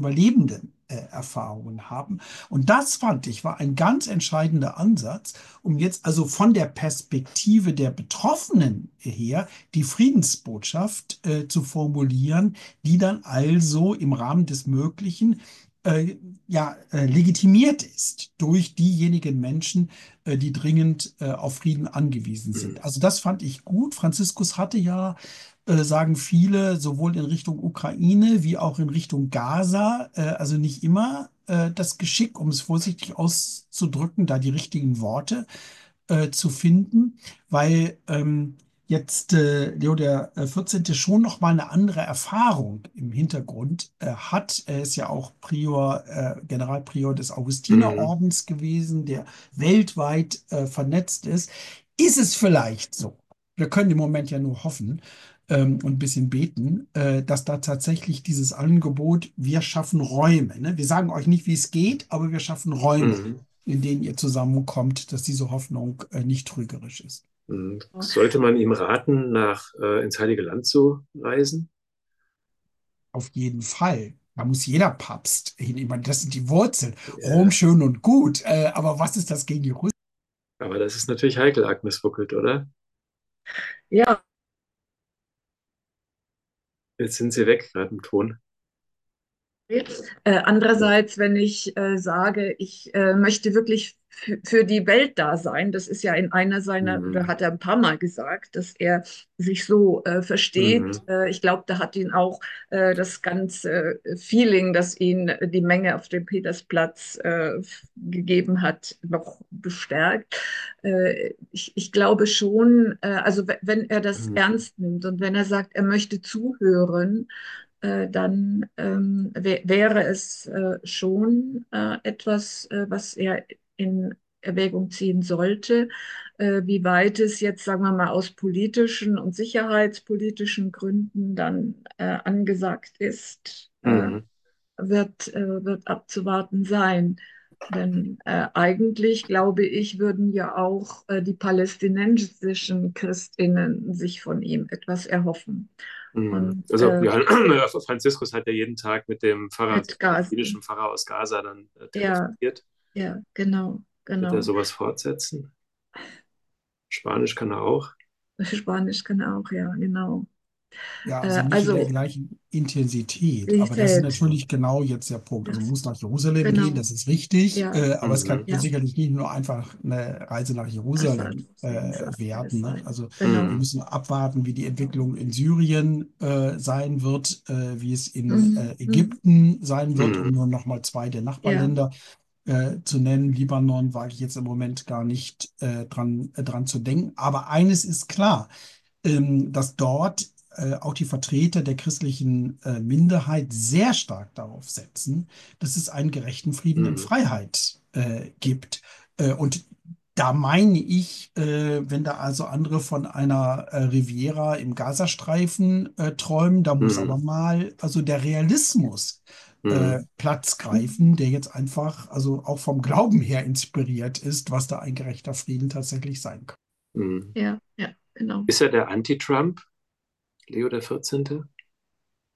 Überlebenden-Erfahrungen haben. Und das fand ich war ein ganz entscheidender Ansatz, um jetzt also von der Perspektive der Betroffenen her die Friedensbotschaft äh, zu formulieren, die dann also im Rahmen des Möglichen äh, ja, äh, legitimiert ist durch diejenigen Menschen, äh, die dringend äh, auf Frieden angewiesen Mhm. sind. Also das fand ich gut. Franziskus hatte ja, äh, sagen viele, sowohl in Richtung Ukraine wie auch in Richtung Gaza, äh, also nicht immer äh, das Geschick, um es vorsichtig auszudrücken, da die richtigen Worte äh, zu finden, weil ähm, jetzt äh, Leo der äh, vierzehnte. schon noch mal eine andere Erfahrung im Hintergrund äh, hat. Er ist ja auch Prior, äh, Generalprior des Mhm. Augustinerordens gewesen, der weltweit äh, vernetzt ist. Ist es vielleicht so? Wir können im Moment ja nur hoffen ähm, und ein bisschen beten, äh, dass da tatsächlich dieses Angebot, wir schaffen Räume. Ne? Wir sagen euch nicht, wie es geht, aber wir schaffen Räume, Mhm. in denen ihr zusammenkommt, dass diese Hoffnung äh, nicht trügerisch ist. Mhm. Sollte man ihm raten, nach äh, ins Heilige Land zu reisen? Auf jeden Fall. Da muss jeder Papst hin. Ich meine, das sind die Wurzeln. Rom Ja, schön und gut, äh, aber was ist das gegen die Russen? aber das ist natürlich heikel, Agnes Wuckelt, oder? Ja, Jetzt sind Sie weg, gerade im Ton. äh, andererseits, wenn ich äh, sage, ich äh, möchte wirklich für, für die Welt da sein, das ist ja in einer seiner, oder Mhm. hat er ein paar Mal gesagt, dass er sich so äh, versteht. Mhm. Äh, ich glaube, da hat ihn auch äh, das ganze Feeling, das ihn die Menge auf dem Petersplatz äh, gegeben hat, noch bestärkt. Äh, ich, ich glaube schon, äh, also wenn er das Mhm. ernst nimmt und wenn er sagt, er möchte zuhören, äh, dann ähm, wär, wäre es äh, schon äh, etwas, äh, was er in Erwägung ziehen sollte. Äh, wie weit es jetzt, sagen wir mal, aus politischen und sicherheitspolitischen Gründen dann äh, angesagt ist, äh, Mhm. wird, äh, wird abzuwarten sein. Denn äh, eigentlich, glaube ich, würden ja auch äh, die palästinensischen Christinnen sich von ihm etwas erhoffen. Mhm. Und Also äh, ja, Franziskus hat ja jeden Tag mit dem Pfarrer, mit dem Gas. jüdischen Pfarrer aus Gaza dann äh, Ja, telefoniert. ja, genau, Wird er genau. sowas fortsetzen? Spanisch kann er auch. Spanisch kann er auch, ja, genau. Ja, also Äh, nicht in der also, gleichen Intensität, ich aber das ist selbst, natürlich genau jetzt der Punkt. Also man das, muss nach Jerusalem gehen, genau, das ist richtig, ja, äh, aber es kann Mhm. ja, sicherlich nicht nur einfach eine Reise nach Assad Jerusalem muss eben äh, für alles werden. Ne? sein. Also wir Genau. Mhm. müssen abwarten, wie die Genau. Entwicklung in Syrien äh, sein wird, äh, wie es in Mhm. äh, Mhm. Ägypten sein wird, um Mhm. nur noch mal zwei der Ja, Nachbarländer äh, zu nennen. Libanon wage ich jetzt im Moment gar nicht äh, dran, äh, dran zu denken. Aber eines ist klar, ähm, dass dort äh, auch die Vertreter der christlichen äh, Minderheit sehr stark darauf setzen, dass es einen gerechten Frieden in Mhm. Freiheit äh, gibt. Äh, und da meine ich, äh, wenn da also andere von einer äh, Riviera im Gazastreifen äh, träumen, da muss aber Mhm. mal also der Realismus äh, Mhm. Platz mhm. greifen, der jetzt einfach also auch vom Glauben her inspiriert ist, was da ein gerechter Frieden tatsächlich sein kann. Mhm. Ja, ja, genau. Ist er der Anti-Trump, Leo der vierzehnte?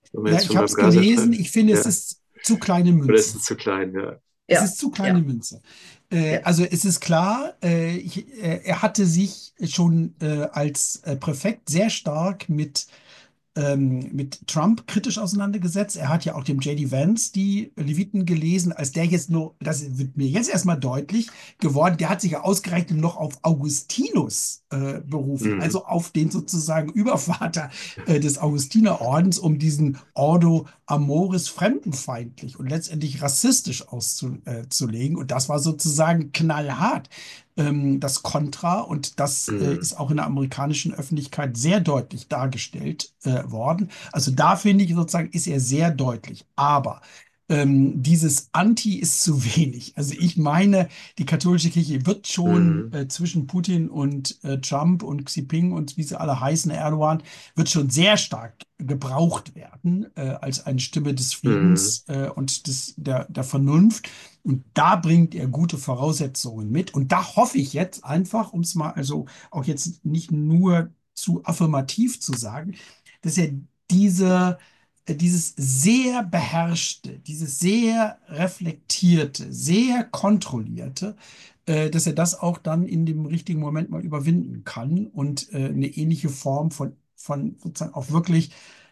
wenn wir Ja, jetzt ich schon habe beim es gelesen. Gazastreifen. Ich finde, es Ja, ist zu kleine oder ist Münze. es zu klein? Ja. Es Ja, ist zu kleine ja, Münze. Äh, ja. also es ist klar, äh, ich, äh, er hatte sich schon äh, als äh, Präfekt sehr stark mit ähm, mit Trump kritisch auseinandergesetzt. Er hat ja auch dem J D. Vance die Leviten gelesen, als der jetzt nur, das wird mir jetzt erstmal deutlich geworden, der hat sich ja ausgerechnet noch auf Augustinus äh, berufen, Mhm. also auf den sozusagen Übervater äh, des Augustinerordens, um diesen Ordo Amoris fremdenfeindlich und letztendlich rassistisch auszulegen. Und das war sozusagen knallhart ähm, das Kontra, und das äh, Mhm. ist auch in der amerikanischen Öffentlichkeit sehr deutlich dargestellt äh, worden. Also da finde ich sozusagen, ist er sehr deutlich. Aber ähm, dieses Anti ist zu wenig. Also ich meine, die katholische Kirche wird schon Mhm. äh, zwischen Putin und äh, Trump und Xi Jinping und wie sie alle heißen, Erdogan, wird schon sehr stark gebraucht werden äh, als eine Stimme des Mhm. Friedens äh, und des, der, der Vernunft. Und da bringt er gute Voraussetzungen mit. Und da hoffe ich jetzt einfach, um es mal also auch jetzt nicht nur zu affirmativ zu sagen, dass er diese, äh, dieses sehr beherrschte, dieses sehr reflektierte, sehr kontrollierte, äh, dass er das auch dann in dem richtigen Moment mal überwinden kann und äh, eine ähnliche Form von, von sozusagen auch wirklich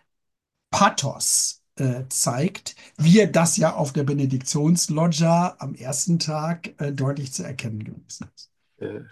Pathos äh, zeigt, wie er das ja auf der Benediktionsloggia am ersten Tag äh, deutlich zu erkennen gewesen ist. Ja.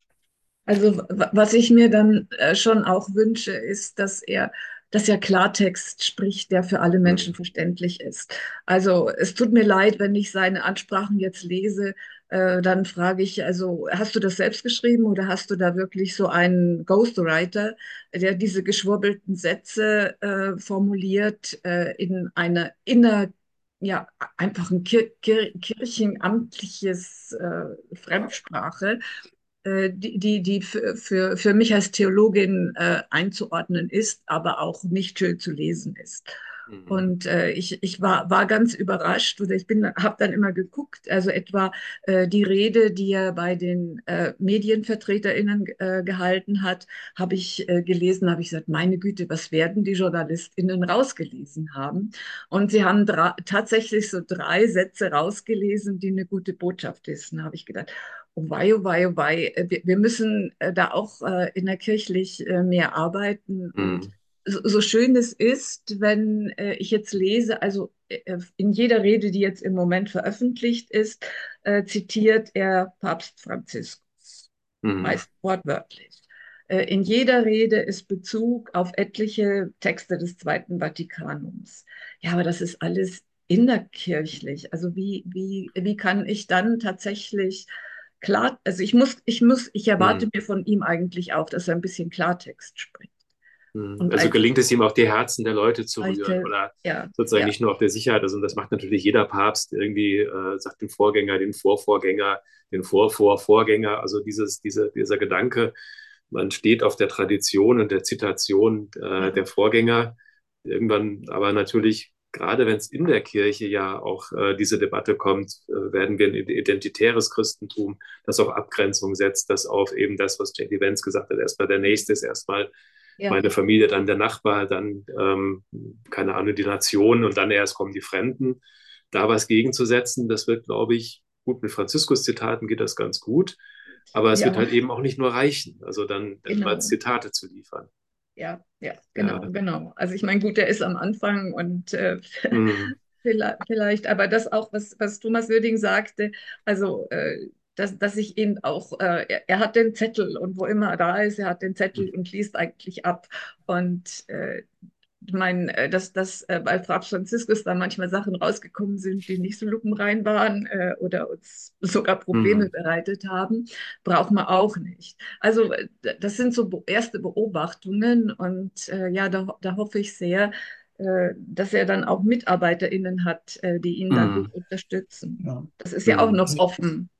Also w- was ich mir dann äh, schon auch wünsche, ist, dass er, dass er Klartext spricht, der für alle Menschen Mhm. verständlich ist. Also es tut mir leid, wenn ich seine Ansprachen jetzt lese, äh, dann frage ich, also hast du das selbst geschrieben oder hast du da wirklich so einen Ghostwriter, der diese geschwurbelten Sätze äh, formuliert äh, in einer inner ja, einfach ein Kir Kir kirchenamtliches äh, Fremdsprache, äh, die, die, die für, für, für mich als Theologin äh, einzuordnen ist, aber auch nicht schön zu lesen ist. Mhm. Und äh, ich, ich war, war ganz überrascht oder ich bin, habe dann immer geguckt, also etwa äh, die Rede, die er bei den äh, MedienvertreterInnen äh, gehalten hat, habe ich äh, gelesen, habe ich gesagt, meine Güte, was werden die JournalistInnen rausgelesen haben? Und sie haben tatsächlich so drei Sätze rausgelesen, die eine gute Botschaft ist. Und da habe ich gedacht, oh wei, oh wei, oh wei, äh, wir, wir müssen äh, da auch äh, innerkirchlich äh, mehr arbeiten. Und Mhm. so, so schön es ist, wenn äh, ich jetzt lese, also äh, in jeder Rede, die jetzt im Moment veröffentlicht ist, äh, zitiert er Papst Franziskus, Mhm. meist wortwörtlich. Äh, in jeder Rede ist Bezug auf etliche Texte des Zweiten Vatikanums. Ja, aber das ist alles innerkirchlich. Also wie, wie, wie kann ich dann tatsächlich klar, also ich muss, ich muss, ich erwarte Mhm. mir von ihm eigentlich auch, dass er ein bisschen Klartext spricht. Mhm. Und Also als gelingt es ihm auch, die Herzen der Leute zu rühren alte, oder ja, sozusagen ja, nicht nur auf der Sicherheit. Also, und das macht natürlich jeder Papst irgendwie, äh, sagt den Vorgänger, den Vorvorgänger, den Vorvorvorgänger. Also dieses, diese, dieser Gedanke, man steht auf der Tradition und der Zitation äh, ja, der Vorgänger. Irgendwann aber natürlich, gerade wenn es in der Kirche ja auch äh, diese Debatte kommt, äh, werden wir ein identitäres Christentum, das auf Abgrenzung setzt, das auf eben das, was J D. Vance gesagt hat, erstmal der Nächste ist erstmal ja, meine Familie, dann der Nachbar, dann, ähm, keine Ahnung, die Nation und dann erst kommen die Fremden. Da was gegenzusetzen, das wird, glaube ich, gut, mit Franziskus-Zitaten geht das ganz gut, aber es wird ja, halt eben auch nicht nur reichen, also dann, dann immer genau. Zitate zu liefern. Ja, ja, Ja, genau, genau. Also ich meine, gut, der ist am Anfang und äh, mm, vielleicht, vielleicht, aber das auch, was, was Thomas Würding sagte, also äh, dass, dass ich ihn auch, äh, er, er hat den Zettel und wo immer er da ist, er hat den Zettel und liest eigentlich ab. Und äh, ich meine, äh, dass, dass äh, bei Papst Franziskus da manchmal Sachen rausgekommen sind, die nicht so lupenrein waren äh, oder uns sogar Probleme mm, bereitet haben, braucht man auch nicht. Also äh, das sind so be- erste Beobachtungen und äh, ja, da, da hoffe ich sehr, äh, dass er dann auch MitarbeiterInnen hat, äh, die ihn dann gut mm, unterstützen. Ja. Das ist ja auch mm, noch Also offen.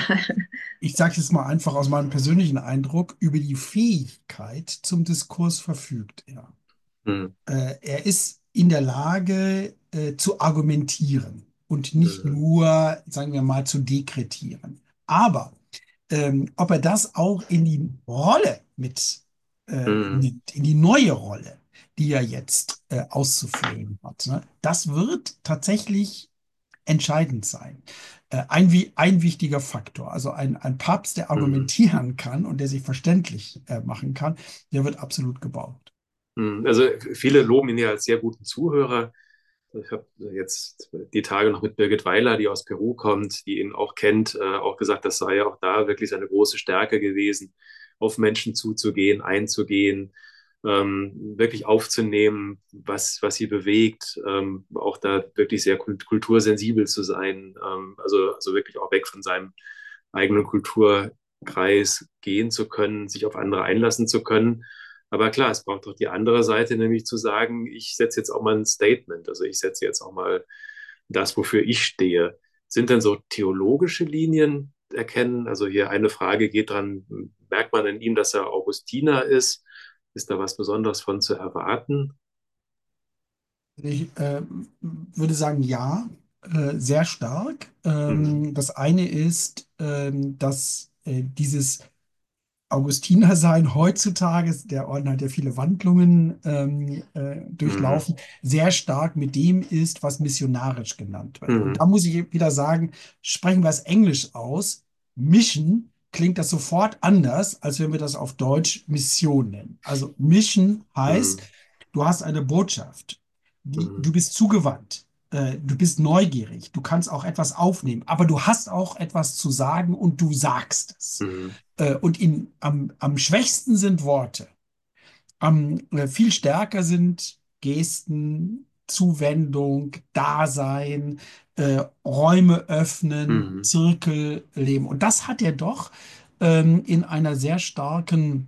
ich sage jetzt mal einfach aus meinem persönlichen Eindruck, über die Fähigkeit zum Diskurs verfügt er. mm, Äh, er ist in der Lage äh, zu argumentieren und nicht mm, nur, sagen wir mal, zu dekretieren. Aber ähm, ob er das auch in die Rolle mit äh, mm, nimmt, in die neue Rolle, die er jetzt äh, auszufüllen hat. Ne? Das wird tatsächlich entscheidend sein. Äh, ein, ein wichtiger Faktor. Also ein, ein Papst, der Mhm. argumentieren kann und der sich verständlich äh, machen kann, der wird absolut gebraucht. Mhm. Also viele loben ihn ja als sehr guten Zuhörer. Ich habe jetzt die Tage noch mit Birgit Weiler, die aus Peru kommt, die ihn auch kennt, äh, auch gesagt, das sei ja auch da wirklich seine große Stärke gewesen, auf Menschen zuzugehen, einzugehen, ähm, wirklich aufzunehmen, was, was sie bewegt, ähm, auch da wirklich sehr kult- kultursensibel zu sein, ähm, also, also wirklich auch weg von seinem eigenen Kulturkreis gehen zu können, sich auf andere einlassen zu können. Aber klar, es braucht doch die andere Seite, nämlich zu sagen, ich setze jetzt auch mal ein Statement, also ich setze jetzt auch mal das, wofür ich stehe. Sind denn so theologische Linien erkennen? Also hier eine Frage geht dran, merkt man in ihm, dass er Augustiner ist? Ist da was Besonderes von zu erwarten? Ich äh, würde sagen, ja, äh, sehr stark. Mhm. Ähm, das eine ist, ähm, dass äh, dieses Augustinersein heutzutage, der Orden hat ja viele Wandlungen ähm, äh, Mhm. durchlaufen, sehr stark mit dem ist, was missionarisch genannt wird. Und Mhm. da muss ich wieder sagen, sprechen wir es Englisch aus. Mission klingt das sofort anders, als wenn wir das auf Deutsch Mission nennen. Also Mission heißt, Mhm. du hast eine Botschaft, die, du Mhm. bist zugewandt, äh, du bist neugierig, du kannst auch etwas aufnehmen, aber du hast auch etwas zu sagen und du sagst es. Mhm. Äh, und in, am, am schwächsten sind Worte. Am äh, viel stärker sind Gesten, Zuwendung, Dasein, äh, Räume öffnen, Mhm. Zirkel leben. Und das hat er doch ähm, in einer sehr starken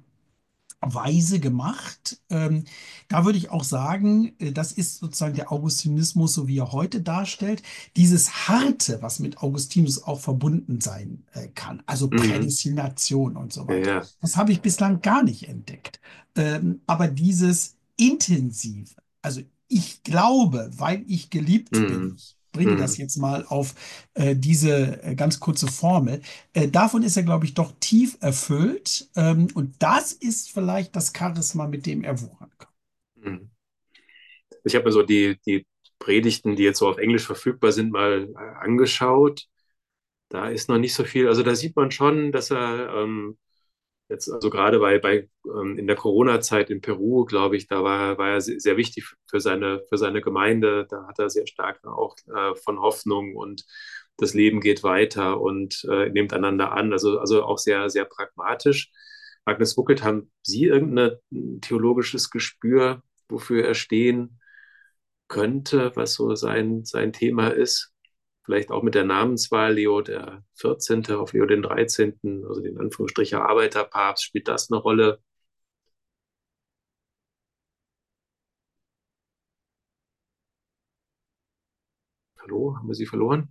Weise gemacht. Ähm, da würde ich auch sagen, äh, das ist sozusagen der Augustinismus, so wie er heute darstellt. Dieses Harte, was mit Augustinus auch verbunden sein äh, kann, also Mhm. Prädestination und so Ja, weiter, ja. das habe ich bislang gar nicht entdeckt. Ähm, aber dieses Intensive, also ich glaube, weil ich geliebt bin, Mhm. ich bringe das Mhm. jetzt mal auf äh, diese äh, ganz kurze Formel, äh, davon ist er, glaube ich, doch tief erfüllt. Ähm, und das ist vielleicht das Charisma, mit dem er wuchern kann. Mhm. Ich habe mir so die, die Predigten, die jetzt so auf Englisch verfügbar sind, mal äh, angeschaut. Da ist noch nicht so viel. Also da sieht man schon, dass er ähm, jetzt, also gerade bei, bei ähm, in der Corona-Zeit in Peru, glaube ich, da war, war er sehr, sehr wichtig für seine, für seine Gemeinde. Da hat er sehr stark auch äh, von Hoffnung und das Leben geht weiter und äh, nimmt einander an. Also, also auch sehr, sehr pragmatisch. Agnes Wuckelt, haben Sie irgendein theologisches Gespür, wofür er stehen könnte, was so sein, sein Thema ist? Vielleicht auch mit der Namenswahl Leo der vierzehnte auf Leo den dreizehnten, also den Anführungsstriche Arbeiterpapst, spielt das eine Rolle? Hallo, haben wir Sie verloren?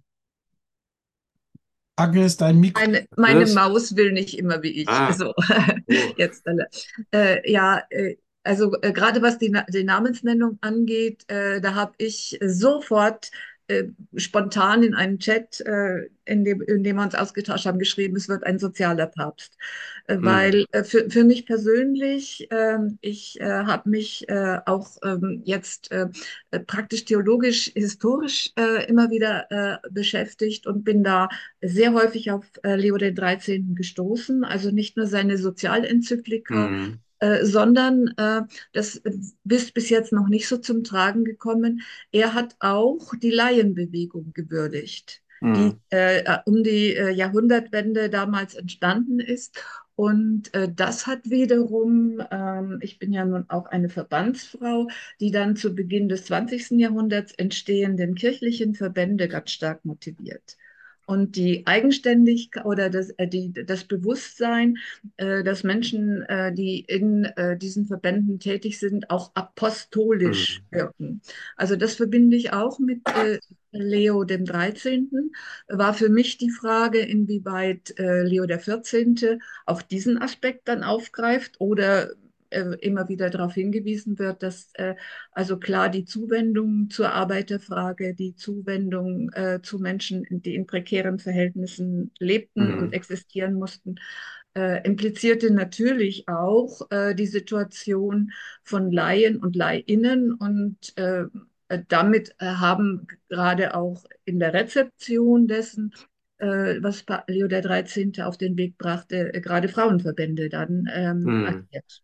Agnes, dein Mikro. Meine, meine Agnes? Maus will nicht immer wie ich. Ah, So, oh. jetzt alle. Äh, ja, äh, also äh, gerade was die, Na- die Namensnennung angeht, äh, da habe ich sofort äh, spontan in einen Chat, äh, in dem, in dem wir uns ausgetauscht haben, geschrieben, es wird ein sozialer Papst. Äh, Hm, weil äh, für, für mich persönlich, ähm, ich äh, habe mich äh, auch ähm, jetzt äh, praktisch theologisch, historisch äh, immer wieder äh, beschäftigt und bin da sehr häufig auf äh, Leo den dreizehnten gestoßen, also nicht nur seine Sozialenzyklika, hm, äh, sondern äh, das ist bis jetzt noch nicht so zum Tragen gekommen. Er hat auch die Laienbewegung gewürdigt, die hm, äh, um die äh, Jahrhundertwende damals entstanden ist. Und äh, das hat wiederum, ähm, ich bin ja nun auch eine Verbandsfrau, die dann zu Beginn des zwanzigsten Jahrhunderts entstehenden kirchlichen Verbände ganz stark motiviert. Und die Eigenständigkeit oder das, äh, die, das Bewusstsein, äh, dass Menschen, äh, die in äh, diesen Verbänden tätig sind, auch apostolisch hm, wirken. Also das verbinde ich auch mit äh, Leo dem dreizehnten. War für mich die Frage, inwieweit äh, Leo der vierzehnte auch diesen Aspekt dann aufgreift oder äh, immer wieder darauf hingewiesen wird, dass äh, also klar die Zuwendung zur Arbeiterfrage, die Zuwendung äh, zu Menschen, die in prekären Verhältnissen lebten und hm, existieren mussten, äh, implizierte natürlich auch äh, die Situation von Laien und Laiinnen und äh, damit äh, haben gerade auch in der Rezeption dessen, äh, was Leo der dreizehnte auf den Weg brachte, äh, gerade Frauenverbände dann ähm, Hm. agiert.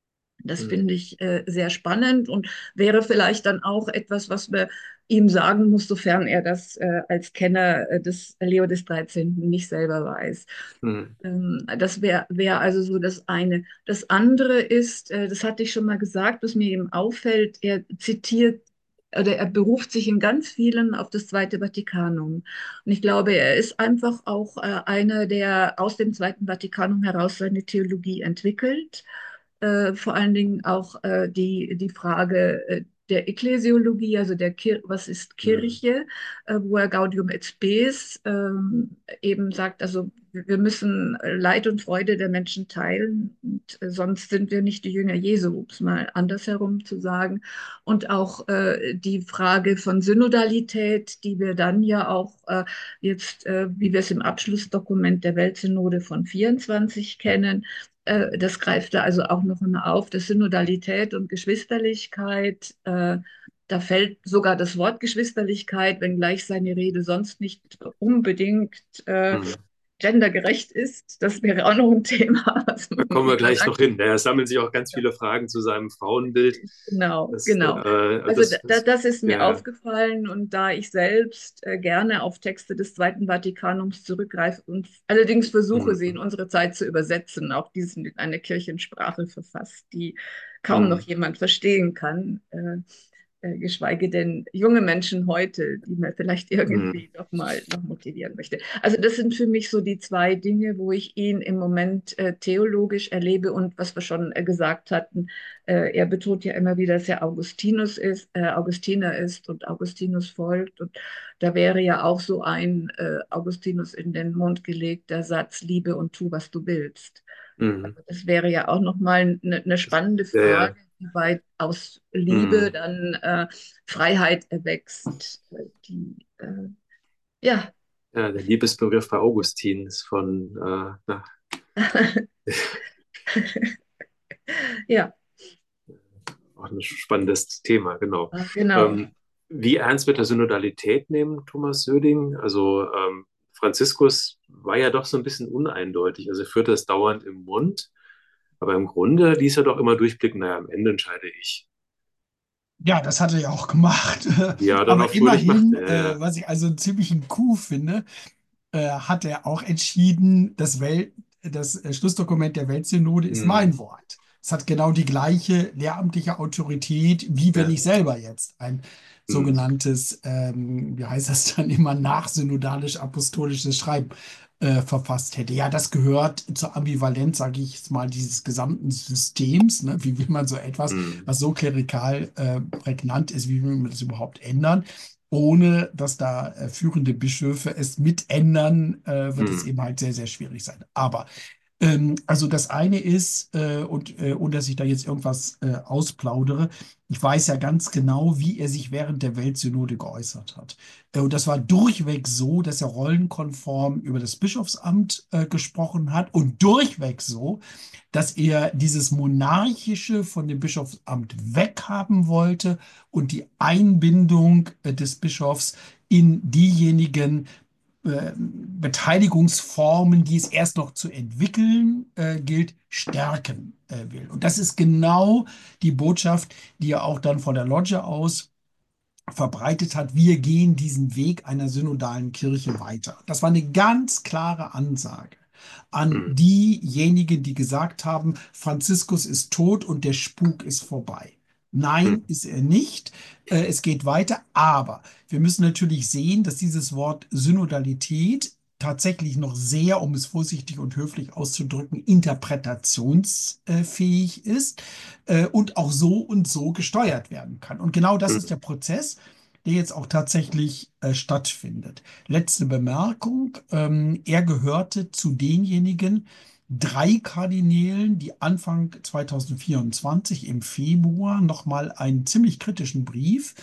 Das Hm. finde ich äh, sehr spannend und wäre vielleicht dann auch etwas, was man ihm sagen muss, sofern er das äh, als Kenner äh, des Leo des dreizehnten nicht selber weiß. Hm. Ähm, das wäre wär also so das eine. Das andere ist, äh, das hatte ich schon mal gesagt, was mir eben auffällt, er zitiert oder er beruft sich in ganz vielen auf das Zweite Vatikanum. Und ich glaube, er ist einfach auch äh, einer, der aus dem Zweiten Vatikanum heraus seine Theologie entwickelt. Äh, vor allen Dingen auch äh, die, die Frage äh, der Ekklesiologie, also der Kir was ist Hm. Kirche, äh, wo er Gaudium et Spes ähm, eben sagt, also wir müssen Leid und Freude der Menschen teilen, und äh, sonst sind wir nicht die Jünger Jesu, um es mal andersherum zu sagen. Und auch äh, die Frage von Synodalität, die wir dann ja auch äh, jetzt, äh, wie wir es im Abschlussdokument der Weltsynode von vierundzwanzig kennen, äh, das greift da also auch noch einmal auf, das Synodalität und Geschwisterlichkeit. Äh, da fällt sogar das Wort Geschwisterlichkeit, wenngleich seine Rede sonst nicht unbedingt äh, Hm. gendergerecht ist. Das wäre auch noch ein Thema, was Da man kommen wir gleich sagen. noch hin. Da sammeln sich auch ganz viele Fragen zu seinem Frauenbild. Genau, Das, genau. äh, Also das, da, das, das ist mir ja, aufgefallen, und da ich selbst äh, gerne auf Texte des Zweiten Vatikanums zurückgreife und allerdings versuche, sie in hm. unsere Zeit zu übersetzen, auch diesen in eine Kirchensprache verfasst, die kaum noch Hm. jemand verstehen kann, äh, äh, geschweige denn junge Menschen heute, die man vielleicht Hm. irgendwie noch mal noch motivieren möchte. Also das sind für mich so die zwei Dinge, wo ich ihn im Moment äh, theologisch erlebe, und was wir schon äh, gesagt hatten, äh, er betont ja immer wieder, dass er Augustinus ist, äh, Augustiner ist und Augustinus folgt, und da wäre ja auch so ein äh, Augustinus in den Mund gelegter Satz: Liebe und tu, was du willst. Hm. Das wäre ja auch nochmal eine ne spannende Ja, ja. Frage, wie weit aus Liebe Hm. dann äh, Freiheit erwächst. Die, äh, ja, Ja, der Liebesbegriff bei Augustin ist von, äh, na, ja, auch ein spannendes Thema, genau. genau. Ähm, wie ernst wird er Synodalität nehmen, Thomas Söding? Also ähm, Franziskus war ja doch so ein bisschen uneindeutig. Also er führte es dauernd im Mund, aber im Grunde ließ er doch immer durchblicken, naja, am Ende entscheide ich. Ja, das hat er ja auch gemacht. Ja, dann auch Aber fröhlich macht. immerhin, Ja, äh, ja. was ich also einen ziemlichen Coup finde, äh, hat er auch entschieden, das, Welt, das äh, Schlussdokument der Weltsynode ist Hm. mein Wort. Es hat genau die gleiche lehramtliche Autorität, wie wenn Ja. ich selber jetzt ein Hm. sogenanntes, ähm, wie heißt das dann immer, nachsynodalisch-apostolisches Schreiben äh, verfasst hätte. Ja, das gehört zur Ambivalenz, sage ich jetzt mal, dieses gesamten Systems. Ne? Wie will man so etwas, Hm. was so klerikal äh, prägnant ist, wie will man das überhaupt ändern? Ohne dass da äh, führende Bischöfe es mitändern, äh, wird es Hm. eben halt sehr, sehr schwierig sein. Aber ähm, also das eine ist, äh, und äh, ohne dass ich da jetzt irgendwas äh, ausplaudere, ich weiß ja ganz genau, wie er sich während der Weltsynode geäußert hat. Äh, und das war durchweg so, dass er rollenkonform über das Bischofsamt äh, gesprochen hat, und durchweg so, dass er dieses Monarchische von dem Bischofsamt weghaben wollte und die Einbindung äh, des Bischofs in diejenigen äh, Beteiligungsformen, die es erst noch zu entwickeln äh, gilt, stärken äh, will. Und das ist genau die Botschaft, die er auch dann von der Loggia aus verbreitet hat: Wir gehen diesen Weg einer synodalen Kirche weiter. Das war eine ganz klare Ansage an Hm. diejenigen, die gesagt haben, Franziskus ist tot und der Spuk ist vorbei. Hm. Nein, ist er nicht. Äh, Es geht weiter, aber wir müssen natürlich sehen, dass dieses Wort Synodalität tatsächlich noch sehr, um es vorsichtig und höflich auszudrücken, interpretationsfähig ist äh, und auch so und so gesteuert werden kann. Und genau das ist Hm. der Prozess, der jetzt auch tatsächlich äh, stattfindet. Letzte Bemerkung, ähm, er gehörte zu denjenigen drei Kardinälen, die Anfang zwanzig vierundzwanzig im Februar nochmal einen ziemlich kritischen Brief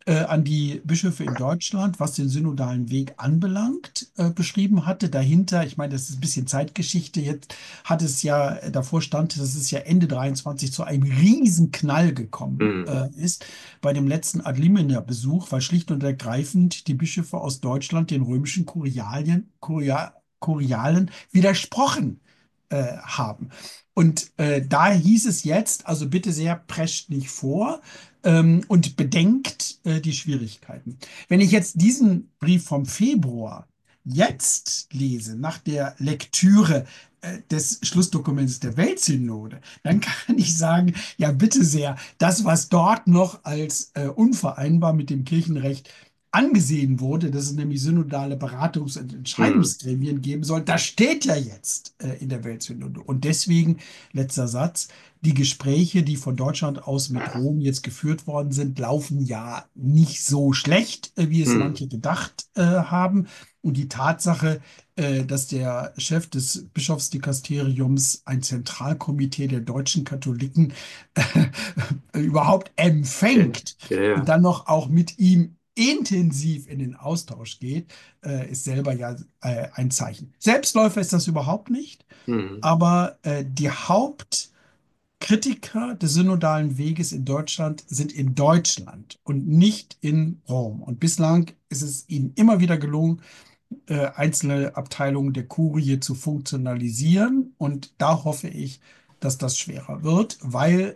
äh, an die Bischöfe in Deutschland, was den synodalen Weg anbelangt, äh, beschrieben hatte. Dahinter, ich meine, das ist ein bisschen Zeitgeschichte, jetzt hat es ja, äh, davor stand, dass es ja Ende dreiundzwanzig zu einem Riesenknall gekommen Mhm. äh, ist bei dem letzten Ad Limina-Besuch, weil schlicht und ergreifend die Bischöfe aus Deutschland den römischen Kurialien, Kuria, Kurialen widersprochen äh, haben. Und äh, da hieß es jetzt, also bitte sehr, prescht nicht vor ähm, und bedenkt äh, die Schwierigkeiten. Wenn ich jetzt diesen Brief vom Februar jetzt lese, nach der Lektüre äh, des Schlussdokuments der Weltsynode, dann kann ich sagen, ja bitte sehr, das, was dort noch als äh, unvereinbar mit dem Kirchenrecht angesehen wurde, dass es nämlich synodale Beratungs- und Mhm. Entscheidungsgremien geben soll, das steht ja jetzt äh, in der Weltsynode. Und deswegen, letzter Satz, die Gespräche, die von Deutschland aus mit Rom jetzt geführt worden sind, laufen ja nicht so schlecht, äh, wie es Mhm. manche gedacht äh, haben. Und die Tatsache, äh, dass der Chef des Bischofsdikasteriums ein Zentralkomitee der deutschen Katholiken äh, überhaupt Okay. empfängt Ja, und ja. dann noch auch mit ihm intensiv in den Austausch geht, äh, ist selber ja äh, ein Zeichen. Selbstläufer ist das überhaupt nicht, Mhm. aber äh, die Hauptkritiker des synodalen Weges in Deutschland sind in Deutschland und nicht in Rom. Und bislang ist es ihnen immer wieder gelungen, äh, einzelne Abteilungen der Kurie zu funktionalisieren. Und da hoffe ich, dass das schwerer wird, weil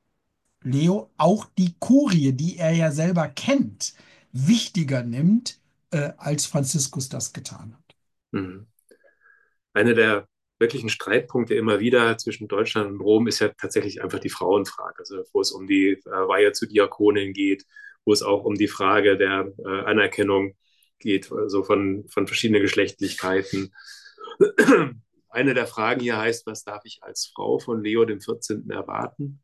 Leo auch die Kurie, die er ja selber kennt, wichtiger nimmt, äh, als Franziskus das getan hat. Mhm. Einer der wirklichen Streitpunkte immer wieder zwischen Deutschland und Rom ist ja tatsächlich einfach die Frauenfrage, also wo es um die äh, Weihe zu Diakonin geht, wo es auch um die Frage der äh, Anerkennung geht, also von, von verschiedenen Geschlechtlichkeiten. Eine der Fragen hier heißt, was darf ich als Frau von Leo dem vierzehnten erwarten?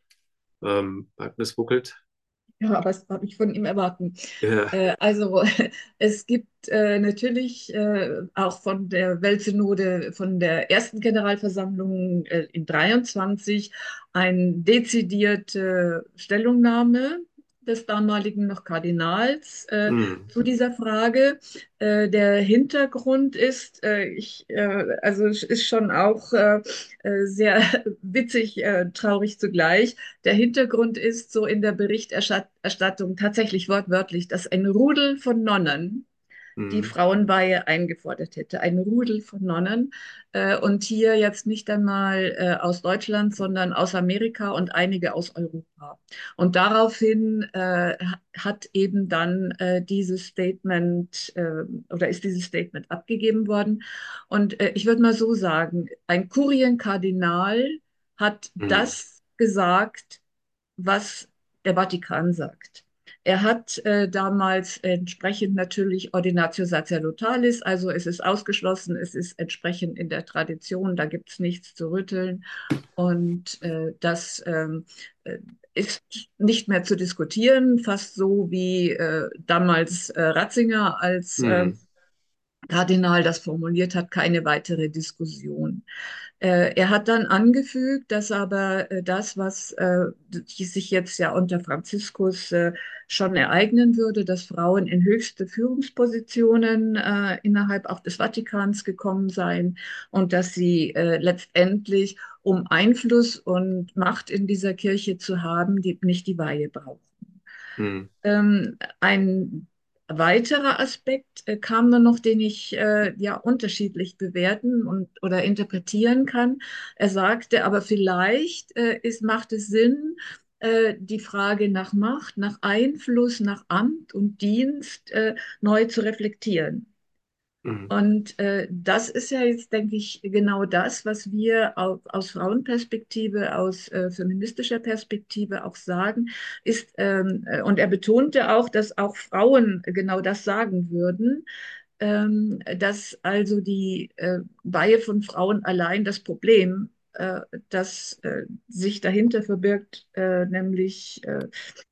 Ähm, Agnes Wuckelt. Ja, was habe ich von ihm erwarten? Ja. Äh, also es gibt äh, natürlich äh, auch von der Weltsynode, von der ersten Generalversammlung äh, in dreiundzwanzig eine dezidierte Stellungnahme des damaligen noch Kardinals äh, Mhm. zu dieser Frage. Äh, der Hintergrund ist, äh, ich, äh, also es ist schon auch äh, äh, sehr witzig, äh, traurig zugleich. Der Hintergrund ist so in der Berichterstattung tatsächlich wortwörtlich, dass ein Rudel von Nonnen die Mhm. Frauenweihe eingefordert hätte. Ein Rudel von Nonnen. Äh, und hier jetzt nicht einmal äh, aus Deutschland, sondern aus Amerika und einige aus Europa. Und daraufhin äh, hat eben dann äh, dieses Statement äh, oder ist dieses Statement abgegeben worden. Und äh, ich würde mal so sagen, ein Kurienkardinal hat Mhm. das gesagt, was der Vatikan sagt. Er hat äh, damals entsprechend natürlich Ordinatio Sacerdotalis, also es ist ausgeschlossen, es ist entsprechend in der Tradition, da gibt es nichts zu rütteln. Und äh, das ähm, äh, ist nicht mehr zu diskutieren, fast so wie äh, damals äh, Ratzinger als äh, Mhm. Kardinal das formuliert hat, keine weitere Diskussion. Äh, er hat dann angefügt, dass aber äh, das, was äh, sich jetzt ja unter Franziskus äh, schon ereignen würde, dass Frauen in höchste Führungspositionen äh, innerhalb auch des Vatikans gekommen seien und dass sie äh, letztendlich, um Einfluss und Macht in dieser Kirche zu haben, die nicht die Weihe brauchen. Mhm. Ähm, ein weiterer Aspekt äh, kam dann noch, den ich äh, ja unterschiedlich bewerten und oder interpretieren kann. Er sagte, aber vielleicht äh, ist, macht es Sinn, äh, die Frage nach Macht, nach Einfluss, nach Amt und Dienst äh, neu zu reflektieren. Mhm. Und äh, das ist ja jetzt, denke ich, genau das, was wir au- aus Frauenperspektive, aus äh, feministischer Perspektive auch sagen, ist, ähm, äh, und er betonte auch, dass auch Frauen genau das sagen würden, ähm, dass also die äh, Weihe von Frauen allein das Problem, äh, das äh, sich dahinter verbirgt, äh, nämlich äh,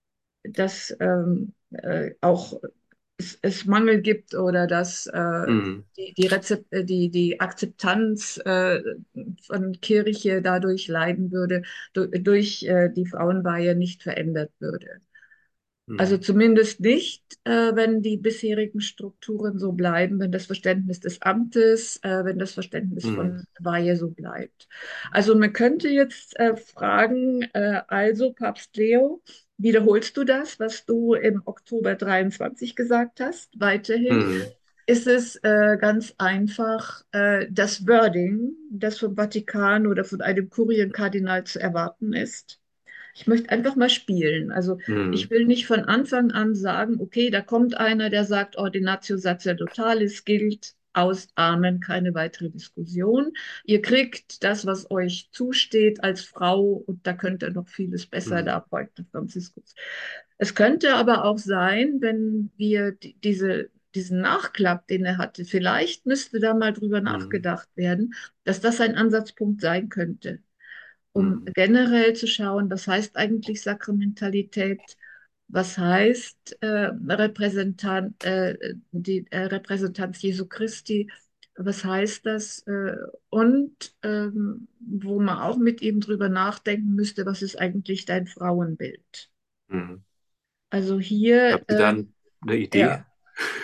dass ähm, äh, auch es, es Mangel gibt oder dass äh, Mhm. die, die, Rezep äh, die, die Akzeptanz äh, von Kirche dadurch leiden würde, du durch äh, die Frauenweihe nicht verändert würde. Also Mhm. zumindest nicht, äh, wenn die bisherigen Strukturen so bleiben, wenn das Verständnis des Amtes, äh, wenn das Verständnis Mhm. von Weihe so bleibt. Also man könnte jetzt äh, fragen, äh, also Papst Leo, wiederholst du das, was du im Oktober dreiundzwanzig gesagt hast? Weiterhin Mhm. ist es äh, ganz einfach, äh, das Wording, das vom Vatikan oder von einem Kurienkardinal zu erwarten ist. Ich möchte einfach mal spielen. Also ich Mhm. will nicht von Anfang an sagen, okay, da kommt einer, der sagt, Ordinatio Sacerdotalis gilt aus, Amen, keine weitere Diskussion. Ihr kriegt das, was euch zusteht als Frau und da könnt ihr noch vieles besser, Mhm. da folgt Franziskus. Es könnte aber auch sein, wenn wir die, diese, diesen Nachklapp, den er hatte, vielleicht müsste da mal drüber Mhm. nachgedacht werden, dass das ein Ansatzpunkt sein könnte, um Mhm. generell zu schauen, was heißt eigentlich Sakramentalität, was heißt äh, Repräsentant, äh, die äh, Repräsentanz Jesu Christi, was heißt das? Äh, und ähm, wo man auch mit ihm drüber nachdenken müsste, was ist eigentlich dein Frauenbild? Mhm. Also hier, Habt ihr äh, dann eine Idee? ja,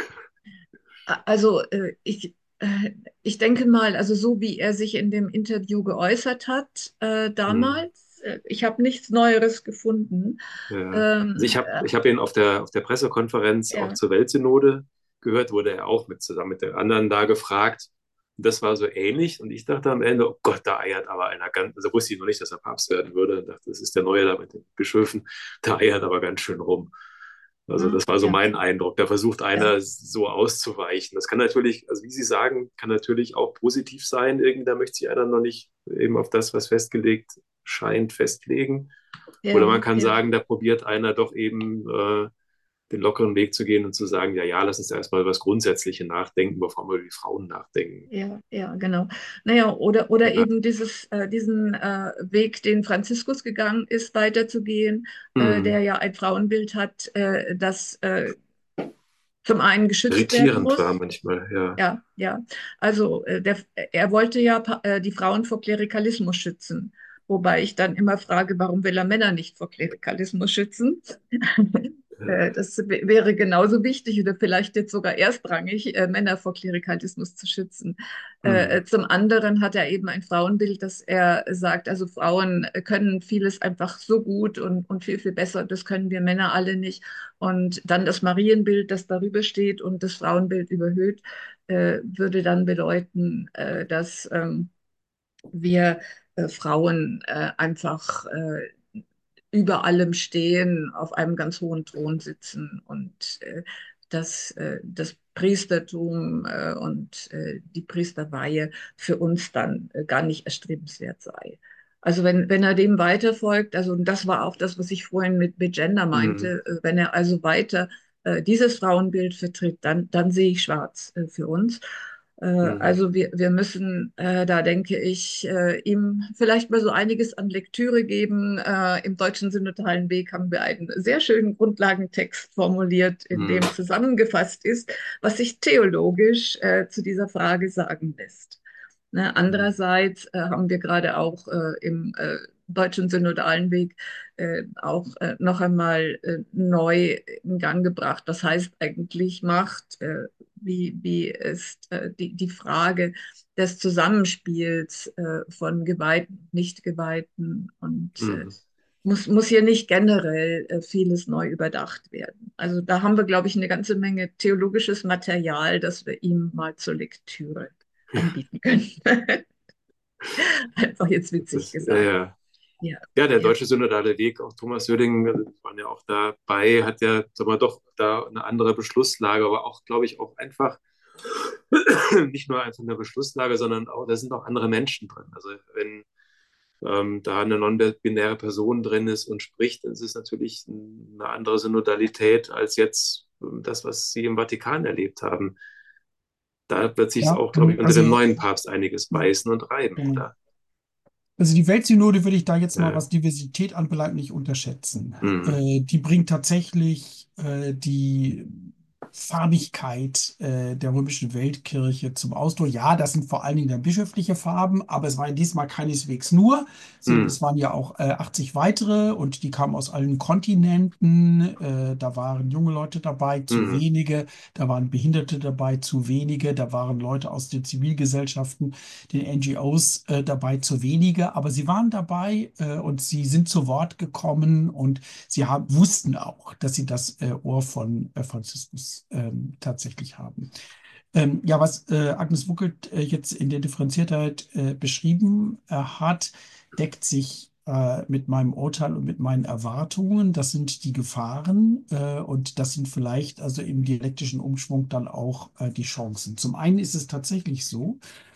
also äh, ich, äh, ich denke mal, also so wie er sich in dem Interview geäußert hat äh, Mhm. damals, äh, ich habe nichts Neueres gefunden. Ja. Also ich Ähm, habe äh, ich hab ihn auf der, auf der Pressekonferenz auch ja, zur Weltsynode gehört, wurde er auch mit zusammen mit den anderen da gefragt. Und das war so ähnlich. Und ich dachte am Ende, oh Gott, da eiert aber einer ganz, also wusste ich noch nicht, dass er Papst werden würde. Ich dachte, das ist der Neue da mit den Bischöfen. Da eiert aber ganz schön rum. Also hm, das war so ja, mein Eindruck. Da versucht ja, einer so auszuweichen. Das kann natürlich, also wie Sie sagen, kann natürlich auch positiv sein. Irgendwie, da möchte sich einer noch nicht eben auf das, was festgelegt scheint, festlegen. Oder ja, man kann ja. sagen, da probiert einer doch eben äh, den lockeren Weg zu gehen und zu sagen, ja, ja, lass uns erstmal über das Grundsätzliche nachdenken, bevor wir über die Frauen nachdenken. Ja, ja, genau. Naja, oder, oder Ja. eben dieses, äh, diesen äh, Weg, den Franziskus gegangen ist, weiterzugehen, äh, der Hm. ja ein Frauenbild hat, äh, das äh, zum einen geschützt werden Irritierend war muss. manchmal, ja. Ja, ja. Also äh, der, er wollte ja pa- äh, die Frauen vor Klerikalismus schützen. Wobei ich dann immer frage, warum will er Männer nicht vor Klerikalismus schützen? Äh, Das w- wäre genauso wichtig oder vielleicht jetzt sogar erstrangig, äh, Männer vor Klerikalismus zu schützen. Äh, Hm. äh, Zum anderen hat er eben ein Frauenbild, dass er sagt, also Frauen können vieles einfach so gut und, und viel, viel besser. Das können wir Männer alle nicht. Und dann das Marienbild, das darüber steht und das Frauenbild überhöht, äh, würde dann bedeuten, äh, dass ähm, wir äh, Frauen äh, einfach äh, über allem stehen, auf einem ganz hohen Thron sitzen und äh, dass äh, das Priestertum äh, und äh, die Priesterweihe für uns dann äh, gar nicht erstrebenswert sei. Also wenn, wenn er dem weiterfolgt, also und das war auch das, was ich vorhin mit, mit Gender Hm. meinte, äh, wenn er also weiter äh, dieses Frauenbild vertritt, dann, dann sehe ich schwarz äh, für uns. Äh, Hm. Also wir, wir müssen äh, da, denke ich, äh, ihm vielleicht mal so einiges an Lektüre geben. Äh, im Deutschen Synodalen Weg haben wir einen sehr schönen Grundlagentext formuliert, in Hm. dem zusammengefasst ist, was sich theologisch äh, zu dieser Frage sagen lässt. Ne, Hm. andererseits äh, haben wir gerade auch äh, im äh, Deutschen Synodalen Weg äh, auch äh, noch einmal äh, neu in Gang gebracht. Das heißt eigentlich Macht, äh, wie, wie ist äh, die, die Frage des Zusammenspiels äh, von Geweihten und Nicht-Geweihten und äh, Hm. muss, muss hier nicht generell äh, vieles neu überdacht werden. Also da haben wir, glaube ich, eine ganze Menge theologisches Material, das wir ihm mal zur Lektüre anbieten können. Einfach jetzt witzig Das, ja, gesagt. ja. Ja, Ja, der ja. Deutsche Synodale Weg, auch Thomas Söding, also wir waren ja auch dabei, hat ja, sag mal, doch da eine andere Beschlusslage, aber auch, glaube ich, auch einfach nicht nur einfach eine Beschlusslage, sondern auch, da sind auch andere Menschen drin. Also wenn ähm, da eine non-binäre Person drin ist und spricht, dann ist es natürlich eine andere Synodalität als jetzt ähm, das, was Sie im Vatikan erlebt haben. Da wird sich Ja, auch, glaube ich, unter dem also, neuen Papst einiges beißen und reiben, genau. oder? Also die Weltsynode würde ich da jetzt mal, Ja. was Diversität anbelangt, nicht unterschätzen. Mhm. Äh, die bringt tatsächlich äh, die Farbigkeit äh, der römischen Weltkirche zum Ausdruck. Ja, das sind vor allen Dingen dann bischöfliche Farben, aber es war ja diesmal keineswegs nur, sondern Hm. es waren ja auch äh, achtzig weitere und die kamen aus allen Kontinenten. Äh, da waren junge Leute dabei, zu Hm. wenige, da waren Behinderte dabei, zu wenige, da waren Leute aus den Zivilgesellschaften, den N G Os äh, dabei, zu wenige, aber sie waren dabei äh, und sie sind zu Wort gekommen und sie haben, wussten auch, dass sie das äh, Ohr von äh, Franziskus ähm, tatsächlich haben. Ähm, ja, was äh, Agnes Wuckelt äh, jetzt in der Differenziertheit äh, beschrieben äh, hat, deckt sich äh, mit meinem Urteil und mit meinen Erwartungen. Das sind die Gefahren äh, und das sind vielleicht also im dialektischen Umschwung dann auch äh, die Chancen. Zum einen ist es tatsächlich so,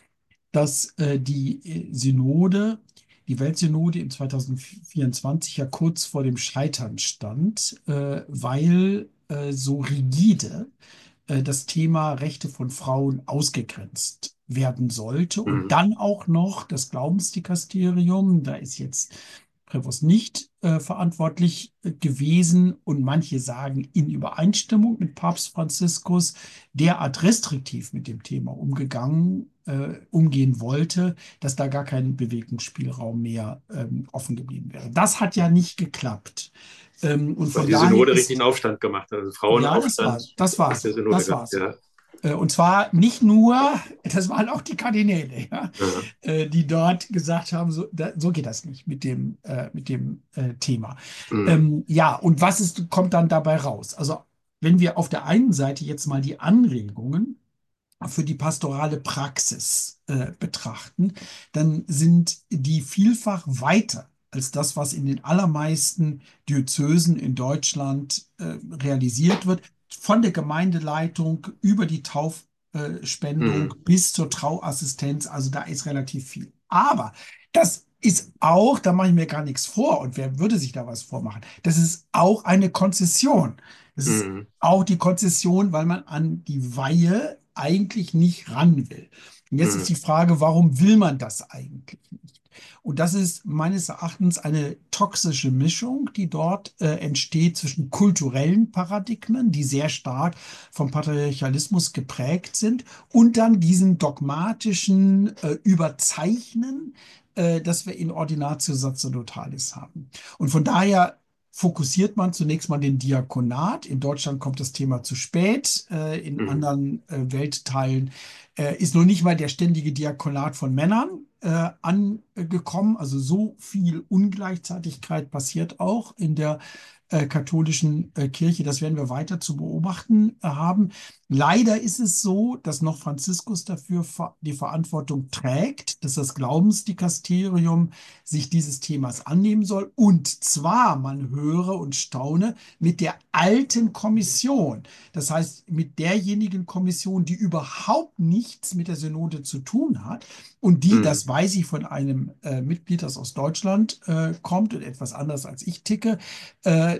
dass äh, die äh, Synode, die Weltsynode im zwanzig vierundzwanzig ja kurz vor dem Scheitern stand, äh, weil äh, so rigide äh, das Thema Rechte von Frauen ausgegrenzt werden sollte und Hm. dann auch noch das Glaubensdikasterium, da ist jetzt Prävost nicht äh, verantwortlich äh, gewesen und manche sagen in Übereinstimmung mit Papst Franziskus derart restriktiv mit dem Thema umgegangen, äh, umgehen wollte, dass da gar kein Bewegungsspielraum mehr ähm, offen geblieben wäre. Das hat ja nicht geklappt. Ähm, und Weil von die daher Synode ist, richtigen Aufstand gemacht hat. Also ja, das war, Frauenaufstand das nach war's, der Synode das gehabt, war's. ja. Äh, Und zwar nicht nur, das waren auch die Kardinäle, ja, Ja. äh, die dort gesagt haben, so, da, so geht das nicht mit dem, äh, mit dem äh, Thema. Hm. Ähm, ja, und was ist, kommt dann dabei raus? Also, wenn wir auf der einen Seite jetzt mal die Anregungen für die pastorale Praxis äh, betrachten, dann sind die vielfach weiter als das, was in den allermeisten Diözesen in Deutschland äh, realisiert wird, von der Gemeindeleitung über die Taufspendung Hm. bis zur Trauassistenz. Also da ist relativ viel. Aber das ist auch, da mache ich mir gar nichts vor. Und wer würde sich da was vormachen? Das ist auch eine Konzession. Das ist Hm. auch die Konzession, weil man an die Weihe eigentlich nicht ran will. Und jetzt ist Hm. die Frage, warum will man das eigentlich nicht? Und das ist meines Erachtens eine toxische Mischung, die dort äh, entsteht zwischen kulturellen Paradigmen, die sehr stark vom Patriarchalismus geprägt sind, und dann diesem dogmatischen äh, Überzeichnen, äh, das wir in Ordinatio Sacerdotalis haben. Und von daher fokussiert man zunächst mal den Diakonat. In Deutschland kommt das Thema zu spät. Äh, in Hm. anderen äh, Weltteilen äh, ist noch nicht mal der ständige Diakonat von Männern äh, angekommen. Also so viel Ungleichzeitigkeit passiert auch in der äh, katholischen äh, Kirche. Das werden wir weiter zu beobachten äh, haben. Leider ist es so, dass noch Franziskus dafür ver die Verantwortung trägt, dass das Glaubensdikasterium sich dieses Themas annehmen soll. Und zwar, man höre und staune, mit der alten Kommission. Das heißt, mit derjenigen Kommission, die überhaupt nichts mit der Synode zu tun hat und die, Hm. das weiß ich von einem äh, Mitglied, das aus Deutschland äh, kommt und etwas anders als ich ticke, äh,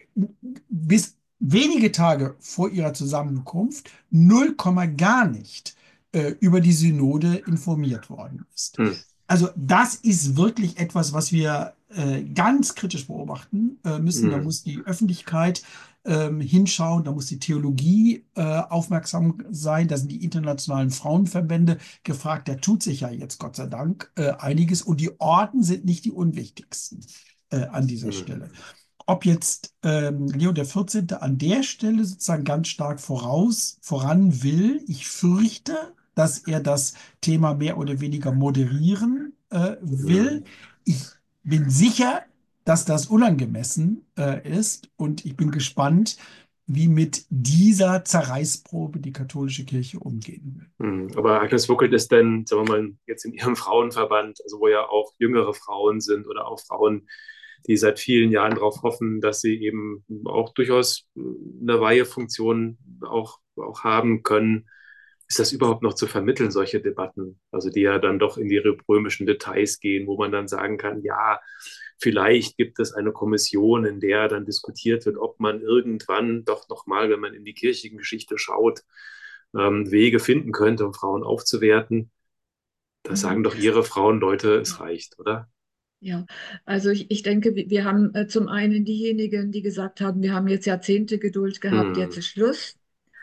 bis wenige Tage vor ihrer Zusammenkunft null Komma gar nicht äh, über die Synode informiert worden ist. Hm. Also das ist wirklich etwas, was wir äh, ganz kritisch beobachten äh, müssen. Da Hm. muss die Öffentlichkeit ähm, hinschauen, da muss die Theologie äh, aufmerksam sein, da sind die internationalen Frauenverbände gefragt. Da tut sich ja jetzt Gott sei Dank äh, einiges und die Orden sind nicht die unwichtigsten äh, an dieser Hm. Stelle. Ob jetzt ähm, Leo der vierzehnte. an der Stelle sozusagen ganz stark voraus, voran will, ich fürchte, dass er das Thema mehr oder weniger moderieren äh, will. Hm. Ich bin sicher, dass das unangemessen äh, ist und ich bin gespannt, wie mit dieser Zerreißprobe die katholische Kirche umgehen will. Hm. Aber Agnes Wuckelt ist denn, sagen wir mal, jetzt in Ihrem Frauenverband, also wo ja auch jüngere Frauen sind oder auch Frauen, die seit vielen Jahren darauf hoffen, dass sie eben auch durchaus eine Weihefunktion auch, auch haben können. Ist das überhaupt noch zu vermitteln, solche Debatten? Also die ja dann doch in die römischen Details gehen, wo man dann sagen kann, ja, vielleicht gibt es eine Kommission, in der dann diskutiert wird, ob man irgendwann doch nochmal, wenn man in die Kirchengeschichte schaut, ähm, Wege finden könnte, um Frauen aufzuwerten. Da sagen doch Ihre Frauenleute, es reicht, oder? Ja, also ich, ich denke, wir wir haben äh, zum einen diejenigen, die gesagt haben, wir haben jetzt Jahrzehnte Geduld gehabt, jetzt Hm. ist Schluss.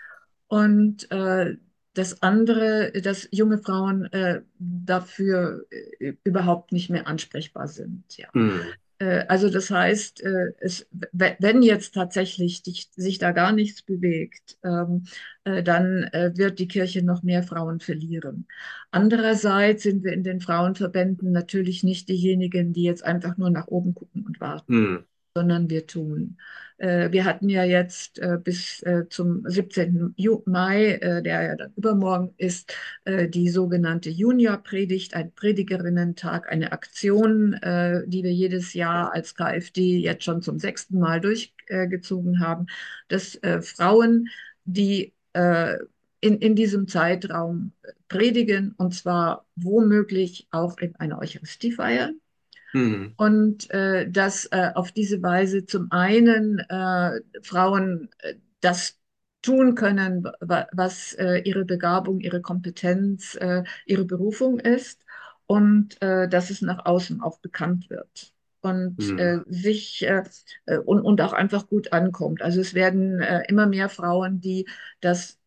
Und äh, das andere, dass junge Frauen äh, dafür äh, überhaupt nicht mehr ansprechbar sind. Ja. Hm. Äh, also das heißt, äh, es, w- wenn jetzt tatsächlich dich, sich da gar nichts bewegt, ähm, äh, dann äh, wird die Kirche noch mehr Frauen verlieren. Andererseits sind wir in den Frauenverbänden natürlich nicht diejenigen, die jetzt einfach nur nach oben gucken und warten, Hm. sondern wir tun. Äh, wir hatten ja jetzt äh, bis äh, zum siebzehnten Ju- Mai, äh, der ja dann übermorgen ist, äh, die sogenannte Juniorpredigt, ein Predigerinnentag, eine Aktion, äh, die wir jedes Jahr als KfD jetzt schon zum sechsten Mal durchgezogen haben, dass äh, Frauen, die äh, in, in diesem Zeitraum predigen, und zwar womöglich auch in einer Eucharistiefeier, Hm. und äh, dass äh, auf diese Weise zum einen äh, Frauen äh, das tun können, wa- was äh, ihre Begabung, ihre Kompetenz, äh, ihre Berufung ist, und äh, dass es nach außen auch bekannt wird und Hm. äh, sich äh, äh, und, und auch einfach gut ankommt. Also es werden äh, immer mehr Frauen, die das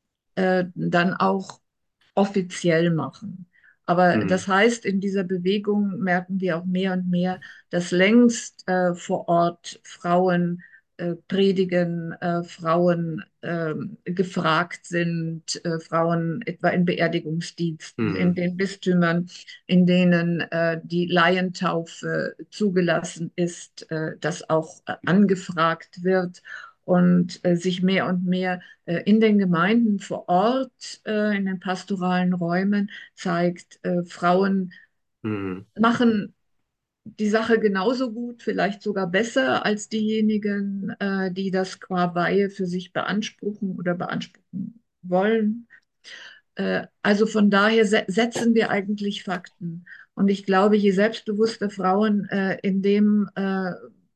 äh, dann auch offiziell machen. Aber Hm. das heißt, in dieser Bewegung merken wir auch mehr und mehr, dass längst äh, vor Ort Frauen äh, predigen, äh, Frauen äh, gefragt sind, äh, Frauen etwa in Beerdigungsdiensten, in Hm. den Bistümern, in denen äh, die Laientaufe zugelassen ist, äh, dass auch äh, angefragt wird und äh, sich mehr und mehr äh, in den Gemeinden vor Ort, äh, in den pastoralen Räumen zeigt, äh, Frauen Hm. machen die Sache genauso gut, vielleicht sogar besser als diejenigen, äh, die das qua Weihe für sich beanspruchen oder beanspruchen wollen. Äh, also von daher se setzen wir eigentlich Fakten. Und ich glaube, je selbstbewusster Frauen äh, in dem äh,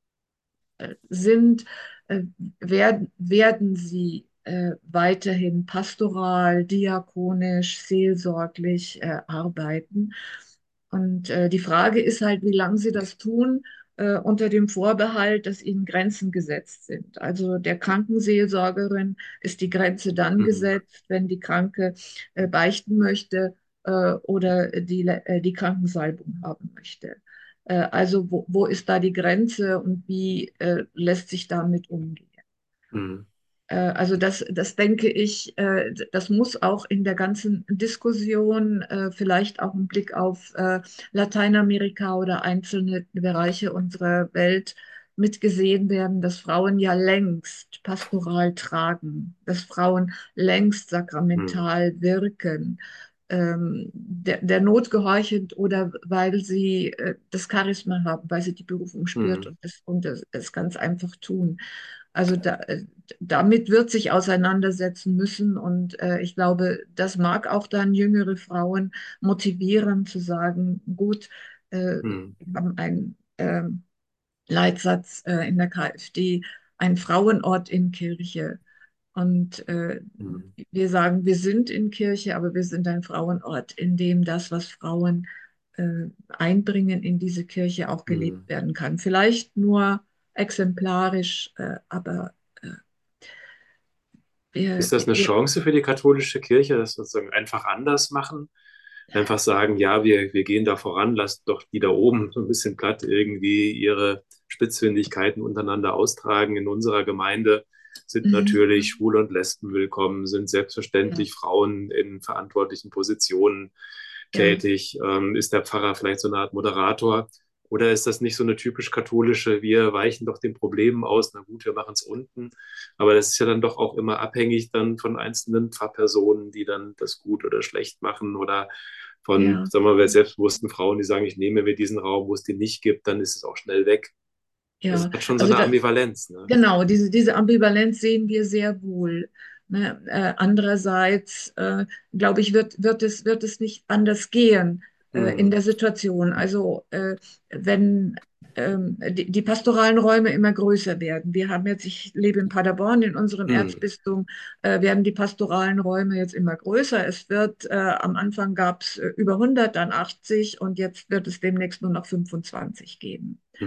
sind, äh, werden, werden sie äh, weiterhin pastoral, diakonisch, seelsorglich äh, arbeiten. Und äh, die Frage ist halt, wie lange sie das tun, äh, unter dem Vorbehalt, dass ihnen Grenzen gesetzt sind. Also der Krankenseelsorgerin ist die Grenze dann Hm. gesetzt, wenn die Kranke äh, beichten möchte äh, oder die, äh, die Krankensalbung haben möchte. Äh, also wo, wo ist da die Grenze und wie äh, lässt sich damit umgehen? Hm. Äh, Also das, das denke ich, äh, das muss auch in der ganzen Diskussion, äh, vielleicht auch im Blick auf äh, Lateinamerika oder einzelne Bereiche unserer Welt mitgesehen werden, dass Frauen ja längst pastoral tragen, dass Frauen längst Hm. sakramental wirken, ähm, der, der Not gehorchend oder weil sie äh, das Charisma haben, weil sie die Berufung spürt Hm. und es und es, es ganz einfach tun. Also da, damit wird sich auseinandersetzen müssen. Und äh, ich glaube, das mag auch dann jüngere Frauen motivieren zu sagen, gut, äh, Hm. wir haben einen ähm, Leitsatz äh, in der KfD, ein Frauenort in Kirche. Und äh, Hm. wir sagen, wir sind in Kirche, aber wir sind ein Frauenort, in dem das, was Frauen äh, einbringen in diese Kirche, auch Hm. gelebt werden kann. Vielleicht nur exemplarisch, äh, aber äh, wir, Ist das eine wir, Chance für die katholische Kirche, das sozusagen einfach anders machen? Einfach sagen, ja, wir, wir gehen da voran, lasst doch die da oben so ein bisschen platt irgendwie ihre Spitzfindigkeiten untereinander austragen. In unserer Gemeinde sind natürlich mhm, Schwule und Lesben willkommen, sind ja, selbstverständlich Frauen in verantwortlichen Positionen ja, tätig. Ähm, ist der Pfarrer vielleicht so eine Art Moderator? Oder ist das nicht so eine typisch katholische, wir weichen doch den Problemen aus, na gut, wir machen es unten. Aber das ist ja dann doch auch immer abhängig dann von einzelnen Pfarrpersonen, die dann das gut oder schlecht machen oder von, ja, sagen wir mal, selbstbewussten Frauen, die sagen, ich nehme mir diesen Raum, wo es den nicht gibt, dann ist es auch schnell weg. Das ja. hat schon so Also eine da, Ambivalenz, ne? genau, diese, diese Ambivalenz sehen wir sehr wohl. Ne? Äh, andererseits, äh, glaube ich, wird, wird es, wird es nicht anders gehen äh, in Hm. der Situation. Also äh, wenn ähm, die, die pastoralen Räume immer größer werden. Wir haben jetzt, ich lebe in Paderborn, in unserem Hm. Erzbistum äh, werden die pastoralen Räume jetzt immer größer. Es wird, äh, am Anfang gab es äh, über hundert, dann achtzig und jetzt wird es demnächst nur noch fünfundzwanzig geben. Hm.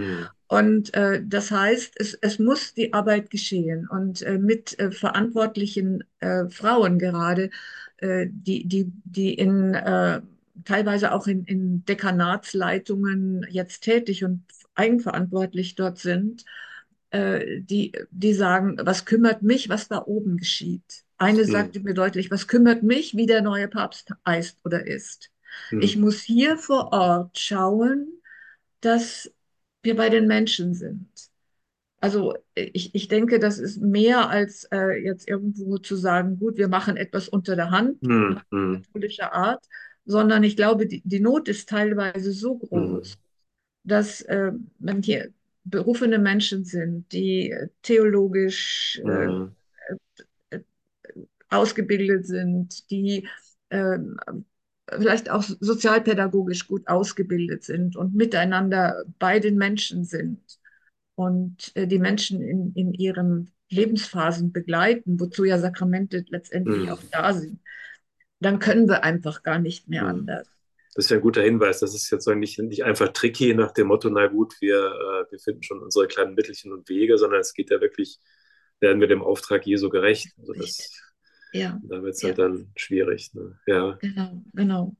Und äh, das heißt, es, es muss die Arbeit geschehen. Und äh, mit äh, verantwortlichen äh, Frauen gerade, äh, die, die, die in äh, teilweise auch in, in Dekanatsleitungen jetzt tätig und eigenverantwortlich dort sind, äh, die, die sagen, was kümmert mich, was da oben geschieht. Eine Hm, sagte mir deutlich, was kümmert mich, wie der neue Papst heißt oder ist. Ich hm, muss hier vor Ort schauen, dass wir bei den Menschen sind. Also ich, ich denke, das ist mehr als äh, jetzt irgendwo zu sagen, gut, wir machen etwas unter der Hand, hm, nach hm, katholischer Art, sondern ich glaube, die, die Not ist teilweise so hm, groß, dass äh, wenn hier berufene Menschen sind, die äh, theologisch äh, hm, äh, ausgebildet sind, die äh, vielleicht auch sozialpädagogisch gut ausgebildet sind und miteinander bei den Menschen sind und äh, die Menschen in, in ihren Lebensphasen begleiten, wozu ja Sakramente letztendlich auch hm, da sind, dann können wir einfach gar nicht mehr hm. anders. Das ist ja ein guter Hinweis. Das ist jetzt so nicht, nicht einfach tricky nach dem Motto, na gut, wir, äh, wir finden schon unsere kleinen Mittelchen und Wege, sondern es geht ja wirklich, werden wir dem Auftrag Jesu gerecht. Also Richtig. das, Ja, da wird es ja, halt dann schwierig. Ne? Ja. genau, genau.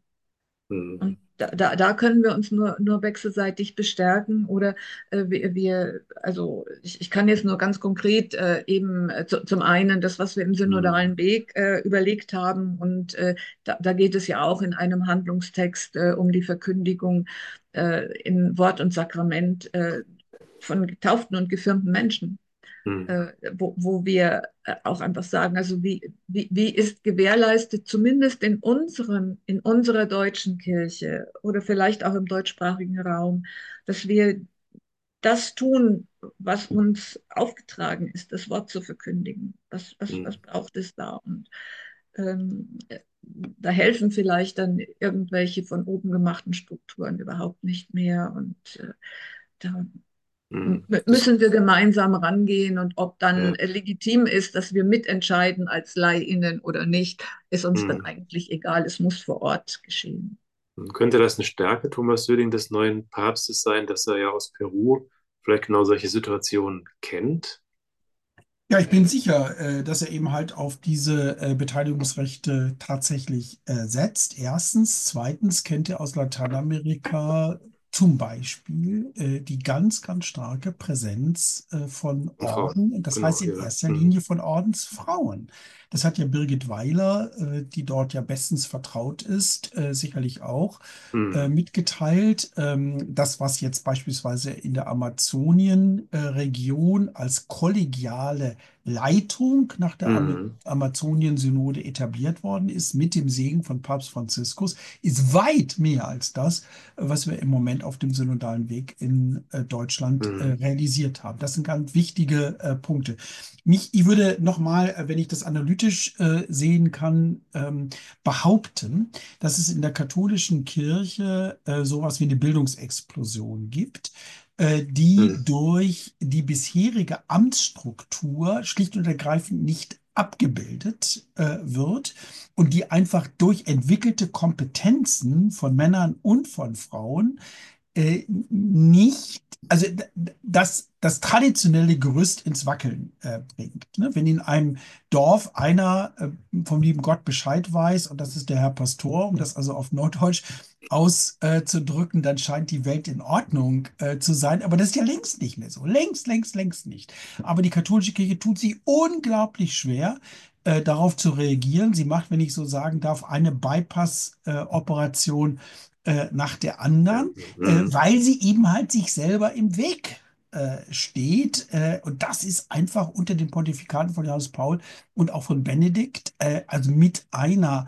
Hm, Und da, da, da können wir uns nur, nur wechselseitig bestärken oder äh, wir, wir, also ich, ich kann jetzt nur ganz konkret äh, eben äh, zu, zum einen das, was wir im hm, synodalen Weg äh, überlegt haben und äh, da, da geht es ja auch in einem Handlungstext äh, um die Verkündigung äh, in Wort und Sakrament äh, von getauften und gefirmten Menschen hm, äh, wo, wo wir äh, auch einfach sagen, also wie, wie, wie ist gewährleistet, zumindest in unseren, in unserer deutschen Kirche oder vielleicht auch im deutschsprachigen Raum, dass wir das tun, was uns aufgetragen ist, das Wort zu verkündigen. Was, was, was hm, braucht es da? Und ähm, da helfen vielleicht dann irgendwelche von oben gemachten Strukturen überhaupt nicht mehr. Und äh, da hm. Das, müssen wir gemeinsam rangehen und ob dann ja. legitim ist, dass wir mitentscheiden als LaiInnen oder nicht, ist uns dann Hm. eigentlich egal. Es muss vor Ort geschehen. Könnte das eine Stärke Thomas Söding des neuen Papstes sein, dass er ja aus Peru vielleicht genau solche Situationen kennt? Ja, ich bin sicher, äh, dass er eben halt auf diese äh, Beteiligungsrechte tatsächlich äh, setzt. Erstens. Zweitens kennt er aus Lateinamerika zum Beispiel äh, die ganz, ganz starke Präsenz äh, von Und Frauen. Orden, das heißt Genau, in ja. erster Hm. Linie von Ordensfrauen. Das hat ja Birgit Weiler, äh, die dort ja bestens vertraut ist, äh, sicherlich auch äh, Hm. mitgeteilt. Ähm, das, was jetzt beispielsweise in der Amazonien-Region als kollegiale Leitung nach der Am Hm. Amazonien-Synode etabliert worden ist, mit dem Segen von Papst Franziskus, ist weit mehr als das, was wir im Moment auf dem synodalen Weg in äh, Deutschland äh, Hm. realisiert haben. Das sind ganz wichtige äh, Punkte. Mich, ich würde nochmal, wenn ich das analytisch äh, sehen kann, ähm, behaupten, dass es in der katholischen Kirche äh, sowas wie eine Bildungsexplosion gibt, äh, die Hm. durch die bisherige Amtsstruktur schlicht und ergreifend nicht abgebildet äh, wird und die einfach durch entwickelte Kompetenzen von Männern und von Frauen äh, nicht, also d- d- das, das traditionelle Gerüst ins Wackeln äh, bringt. Ne? Wenn in einem Dorf einer äh, vom lieben Gott Bescheid weiß, und das ist der Herr Pastor, um das also auf Norddeutsch auszudrücken, dann scheint die Welt in Ordnung äh, zu sein. Aber das ist ja längst nicht mehr so. Längst, längst, längst nicht. Aber die katholische Kirche tut sich unglaublich schwer, äh, darauf zu reagieren. Sie macht, wenn ich so sagen darf, eine Bypass-Operation äh, nach der Ja. anderen, äh, Hm. weil sie eben halt sich selber im Weg äh, steht. Äh, und das ist einfach unter den Pontifikaten von Johannes Paul und auch von Benedikt, äh, also mit einer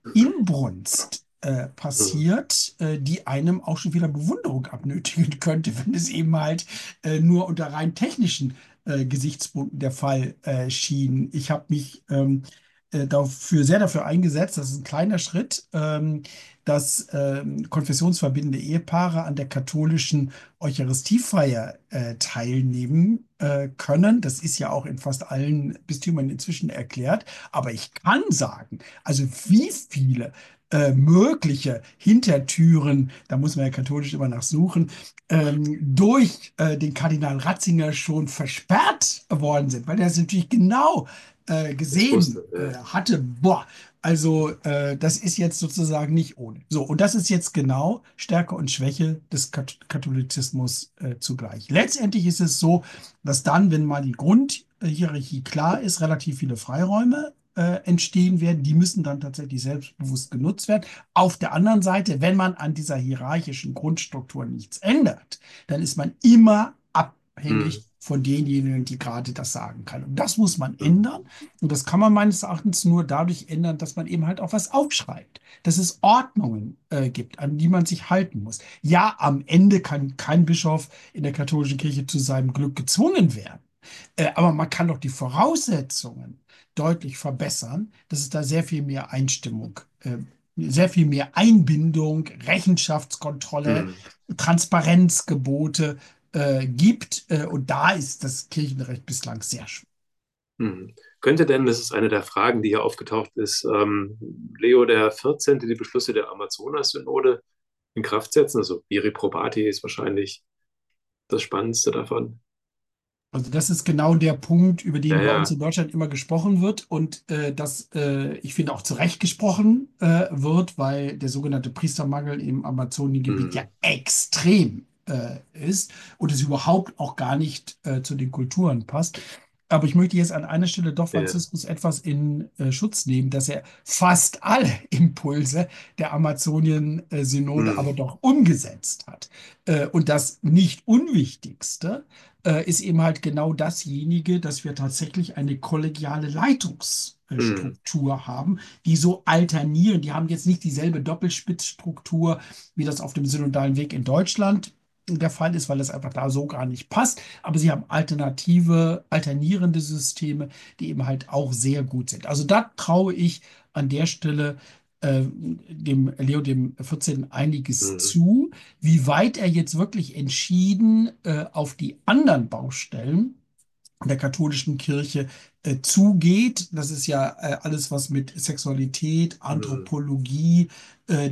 Inbrunst äh, Hm. passiert, äh, die einem auch schon wieder Bewunderung abnötigen könnte, wenn es eben halt äh, nur unter rein technischen äh, Gesichtspunkten der Fall äh, schien. Ich habe mich ähm, äh, dafür, sehr dafür eingesetzt, das ist ein kleiner Schritt, ähm, dass ähm, konfessionsverbindende Ehepaare an der katholischen Eucharistiefeier äh, teilnehmen äh, können. Das ist ja auch in fast allen Bistümern inzwischen erklärt. Aber ich kann sagen, also wie viele äh, mögliche Hintertüren, da muss man ja katholisch immer nachsuchen, ähm, durch äh, den Kardinal Ratzinger schon versperrt worden sind, weil er es natürlich genau äh, Das gesehen wusste. äh, Ja. hatte. Boah, also äh, das ist jetzt sozusagen nicht ohne. So, und das ist jetzt genau Stärke und Schwäche des Kat Katholizismus äh, zugleich. Letztendlich ist es so, dass dann, wenn mal die Grundhierarchie klar ist, relativ viele Freiräume äh, entstehen werden. Die müssen dann tatsächlich selbstbewusst genutzt werden. Auf der anderen Seite, wenn man an dieser hierarchischen Grundstruktur nichts ändert, dann ist man immer Hm. abhängig von denjenigen, die gerade das sagen kann. Und das muss man Hm. ändern. Und das kann man meines Erachtens nur dadurch ändern, dass man eben halt auch was aufschreibt, dass es Ordnungen äh, gibt, an die man sich halten muss. Ja, am Ende kann kein Bischof in der katholischen Kirche zu seinem Glück gezwungen werden. Äh, aber man kann doch die Voraussetzungen deutlich verbessern, dass es da sehr viel mehr Einstimmung, äh, sehr viel mehr Einbindung, Rechenschaftskontrolle, Hm. Transparenzgebote äh, gibt. Äh, und da ist das Kirchenrecht bislang sehr schwach. Hm. Könnte denn, das ist eine der Fragen, die hier aufgetaucht ist, ähm, Leo der vierzehnte. die Beschlüsse der Amazonas-Synode in Kraft setzen? Also Viri Probati ist wahrscheinlich das Spannendste davon. Also das ist genau der Punkt, über Ja, den bei uns ja. in Deutschland immer gesprochen wird und äh, das, äh, ich finde, auch zu Recht gesprochen äh, wird, weil der sogenannte Priestermangel im Amazoniengebiet ja Hm. extrem äh, ist und es überhaupt auch gar nicht äh, zu den Kulturen passt. Aber ich möchte jetzt an einer Stelle doch Ja. Franziskus etwas in äh, Schutz nehmen, dass er fast alle Impulse der Amazonien-Synode Hm. aber doch umgesetzt hat. Äh, und das nicht Unwichtigste äh, ist eben halt genau dasjenige, dass wir tatsächlich eine kollegiale Hm. Leitungsstruktur haben, die so alternieren. Die haben jetzt nicht dieselbe Doppelspitzstruktur, wie das auf dem synodalen Weg in Deutschland der Fall ist, weil das einfach da so gar nicht passt. Aber sie haben alternative, alternierende Systeme, die eben halt auch sehr gut sind. Also da traue ich an der Stelle äh, dem Leo dem vierzehnten einiges Hm. zu. Wie weit er jetzt wirklich entschieden äh, auf die anderen Baustellen der katholischen Kirche äh, zugeht. Das ist ja äh, alles, was mit Sexualität, Hm. Anthropologie, äh,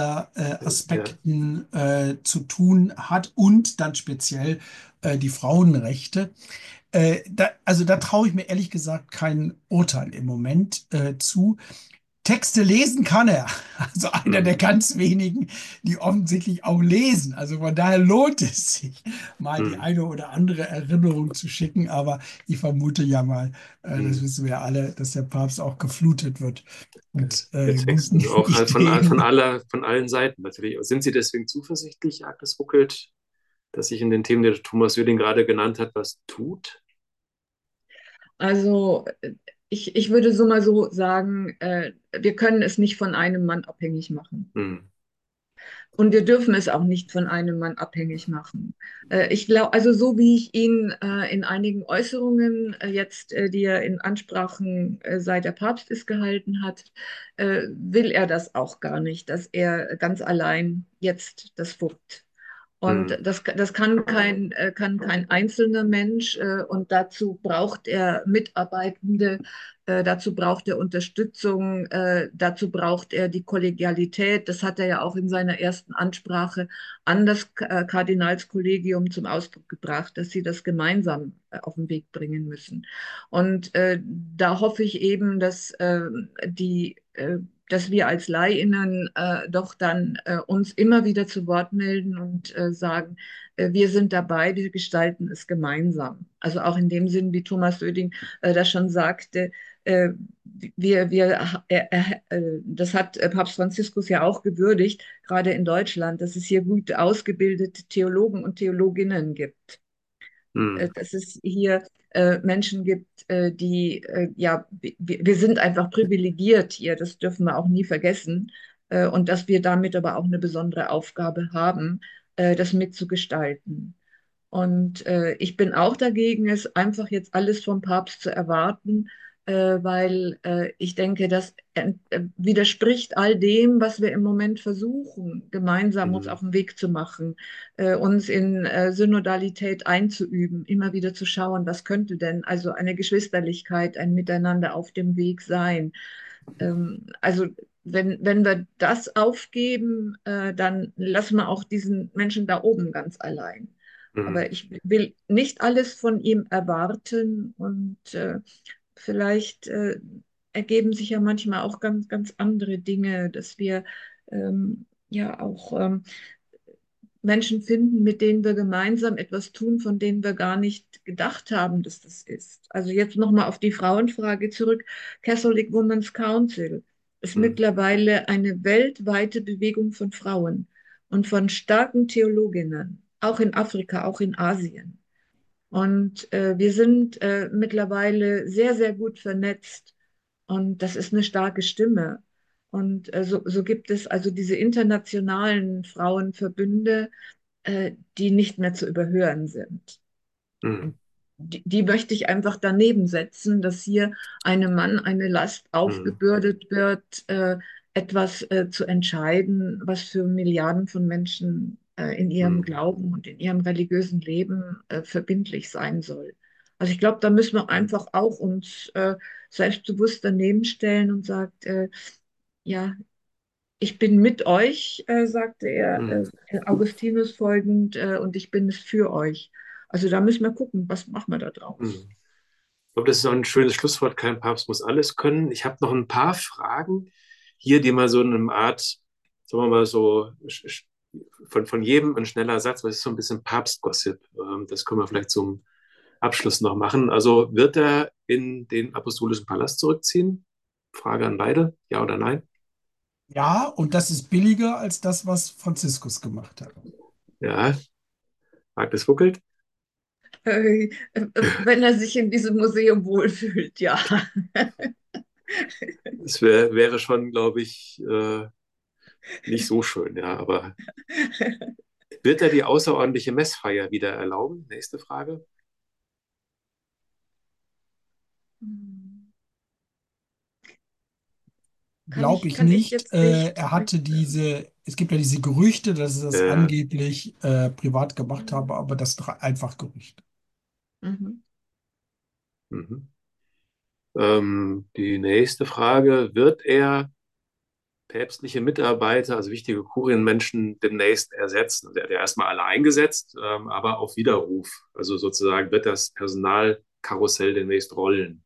Ja. Gender-Aspekten äh, zu tun hat und dann speziell äh, die Frauenrechte. Äh, da, also da traue ich mir ehrlich gesagt kein Urteil im Moment äh, zu. Texte lesen kann er. Also einer der Hm. ganz wenigen, die offensichtlich auch lesen. Also von daher lohnt es sich, mal die Hm. eine oder andere Erinnerung zu schicken. Aber ich vermute ja mal, äh, das Hm. wissen wir ja alle, dass der Papst auch geflutet wird Ja. mit Der äh, Text, guten also auch halt von, von, Ideen. aller, von allen Seiten natürlich. Sind Sie deswegen zuversichtlich, Agnes Ruckelt, dass sich in den Themen, die Thomas Jüding gerade genannt hat, was tut? Also äh, ich, ich würde so mal so sagen, äh, wir können es nicht von einem Mann abhängig machen. Hm. Und wir dürfen es auch nicht von einem Mann abhängig machen. Äh, ich glaube, also so wie ich ihn äh, in einigen Äußerungen äh, jetzt, äh, die er in Ansprachen äh, seit der Papst ist gehalten hat, äh, will er das auch gar nicht, dass er ganz allein jetzt das wuppt. Und Hm. das, das kann kein, äh, kann kein einzelner Mensch äh, und dazu braucht er Mitarbeitende, äh, dazu braucht er Unterstützung, äh, dazu braucht er die Kollegialität. Das hat er ja auch in seiner ersten Ansprache an das K- äh, Kardinalskollegium zum Ausdruck gebracht, dass sie das gemeinsam äh, auf den Weg bringen müssen. Und äh, da hoffe ich eben, dass äh, die äh, dass wir als LaiInnen äh, doch dann äh, uns immer wieder zu Wort melden und äh, sagen, äh, wir sind dabei, wir gestalten es gemeinsam. Also auch in dem Sinn, wie Thomas Oeding äh, das schon sagte, äh, wir, wir, äh, äh, das hat äh, Papst Franziskus ja auch gewürdigt, gerade in Deutschland, dass es hier gut ausgebildete Theologen und Theologinnen gibt, äh, Hm. dass es hier äh, Menschen gibt, äh, die, äh, ja, wir, wir sind einfach privilegiert hier, das dürfen wir auch nie vergessen, äh, und dass wir damit aber auch eine besondere Aufgabe haben, äh, das mitzugestalten. Und äh, ich bin auch dagegen, es einfach jetzt alles vom Papst zu erwarten. äh, weil äh, ich denke, das äh, widerspricht all dem, was wir im Moment versuchen, gemeinsam uns Mhm. auf den Weg zu machen, äh, uns in äh, Synodalität einzuüben, immer wieder zu schauen, was könnte denn also eine Geschwisterlichkeit, ein Miteinander auf dem Weg sein. Ähm, also wenn, wenn wir das aufgeben, äh, dann lassen wir auch diesen Menschen da oben ganz allein. Mhm. Aber ich will nicht alles von ihm erwarten und äh, vielleicht äh, ergeben sich ja manchmal auch ganz, ganz andere Dinge, dass wir ähm, ja auch ähm, Menschen finden, mit denen wir gemeinsam etwas tun, von denen wir gar nicht gedacht haben, dass das ist. Also jetzt nochmal auf die Frauenfrage zurück. Catholic Women's Council ist Mhm. mittlerweile eine weltweite Bewegung von Frauen und von starken Theologinnen, auch in Afrika, auch in Asien. Und äh, wir sind äh, mittlerweile sehr, sehr gut vernetzt. Und das ist eine starke Stimme. Und äh, so, so gibt es also diese internationalen Frauenverbünde, äh, die nicht mehr zu überhören sind. Mhm. Die, die möchte ich einfach daneben setzen, dass hier einem Mann eine Last Mhm. aufgebürdet wird, äh, etwas äh, zu entscheiden, was für Milliarden von Menschen äh, in ihrem Mhm. Glauben und in ihrem religiösen Leben äh, verbindlich sein soll. Also ich glaube, da müssen wir einfach auch uns äh, selbstbewusst daneben stellen und sagt, äh, ja, ich bin mit euch, äh, sagte er, Mhm. äh, Augustinus folgend, äh, und ich bin es für euch. Also da müssen wir gucken, was machen wir da draus. Mhm. Ich glaube, das ist auch ein schönes Schlusswort. Kein Papst muss alles können. Ich habe noch ein paar Fragen hier, die mal so in einer Art, sagen wir mal so, sch- sch- von, von jedem ein schneller Satz, weil es ist so ein bisschen Papstgossip. Ähm, Das können wir vielleicht zum Abschluss noch machen. Also wird er in den apostolischen Palast zurückziehen? Frage an beide, ja oder nein? Ja, und das ist billiger als das, was Franziskus gemacht hat. Ja, Agnes Wuckelt. Äh, äh, wenn er sich in diesem Museum wohlfühlt, ja. Das wär, wäre schon, glaube ich, äh, nicht so schön, ja. Aber wird er die außerordentliche Messfeier wieder erlauben? Nächste Frage. Kann Glaube ich, ich kann ich nicht. jetzt Äh, nicht. er hatte diese, es gibt ja diese Gerüchte, dass er das Äh, angeblich äh, privat gemacht habe, aber das ist doch einfach Gerüchte. Mhm. mhm. Ähm, die nächste Frage, wird er päpstliche Mitarbeiter, also wichtige Kurienmenschen, demnächst ersetzen? Also er hat ja erstmal alle eingesetzt, ähm, aber auf Widerruf. Also sozusagen wird das Personalkarussell demnächst rollen.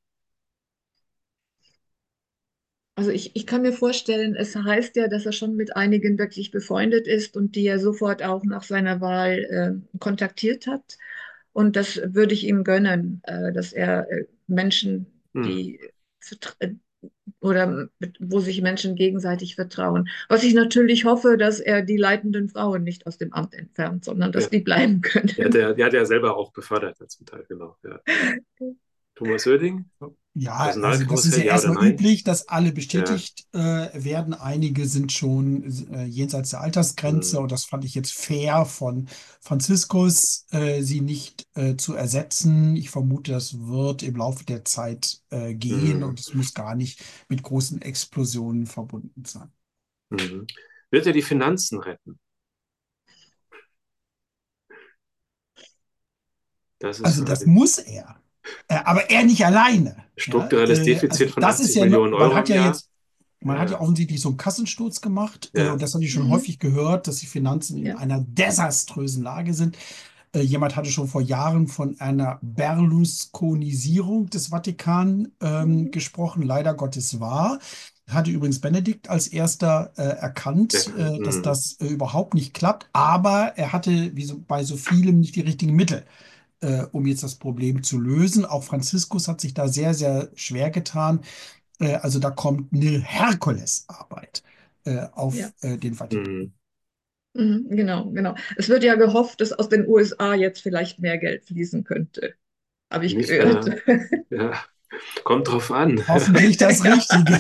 Also ich, ich kann mir vorstellen, es heißt ja, dass er schon mit einigen wirklich befreundet ist und die er sofort auch nach seiner Wahl äh, kontaktiert hat. Und das würde ich ihm gönnen, äh, dass er äh, Menschen, Hm. die vertra- äh, oder mit, wo sich Menschen gegenseitig vertrauen. Was ich natürlich hoffe, dass er die leitenden Frauen nicht aus dem Amt entfernt, sondern Ja, dass die bleiben der, hat können. ja- der hat ja selber auch befördert, ja, zum Teil, genau. Ja. Thomas Söding, Ja, also das ist Personalkarussell, ja ja oder erstmal nein? üblich, dass alle Ja. bestätigt äh, werden. Einige sind schon äh, jenseits der Altersgrenze Hm. und das fand ich jetzt fair von Franziskus, äh, sie nicht äh, zu ersetzen. Ich vermute, das wird im Laufe der Zeit äh, gehen Hm. und es muss gar nicht mit großen Explosionen verbunden sein. Hm. Wird er die Finanzen retten? Das ist Also so das eine muss er. Äh, aber er nicht alleine. Ja? strukturelles Äh, also Defizit von das ist achtzig ja, no- Millionen man Euro hat im ja Jahr. jetzt, man hat ja Ja, offensichtlich so einen Kassensturz gemacht, äh, und ja. das habe ich schon Mhm. häufig gehört, dass die Finanzen in Ja. einer desaströsen Lage sind. Äh, jemand hatte schon vor Jahren von einer Berlusconisierung des Vatikan ähm, Mhm. gesprochen, leider Gottes wahr. Hatte übrigens Benedikt als erster äh, Der erkannt, kann, äh, dass hm. das äh, überhaupt nicht klappt, aber er hatte, wie so, bei so vielem, nicht die richtigen Mittel, äh, um jetzt das Problem zu lösen. Auch Franziskus hat sich da sehr, sehr schwer getan. Äh, also da kommt eine Herkulesarbeit äh, Ja. auf äh, den Vatikan. Hm. Mhm. Genau, genau. Es wird ja gehofft, dass aus den U S A jetzt vielleicht mehr Geld fließen könnte, habe ich Nicht, gehört. äh, ja, kommt drauf an, Hoffentlich das Ja. Richtige.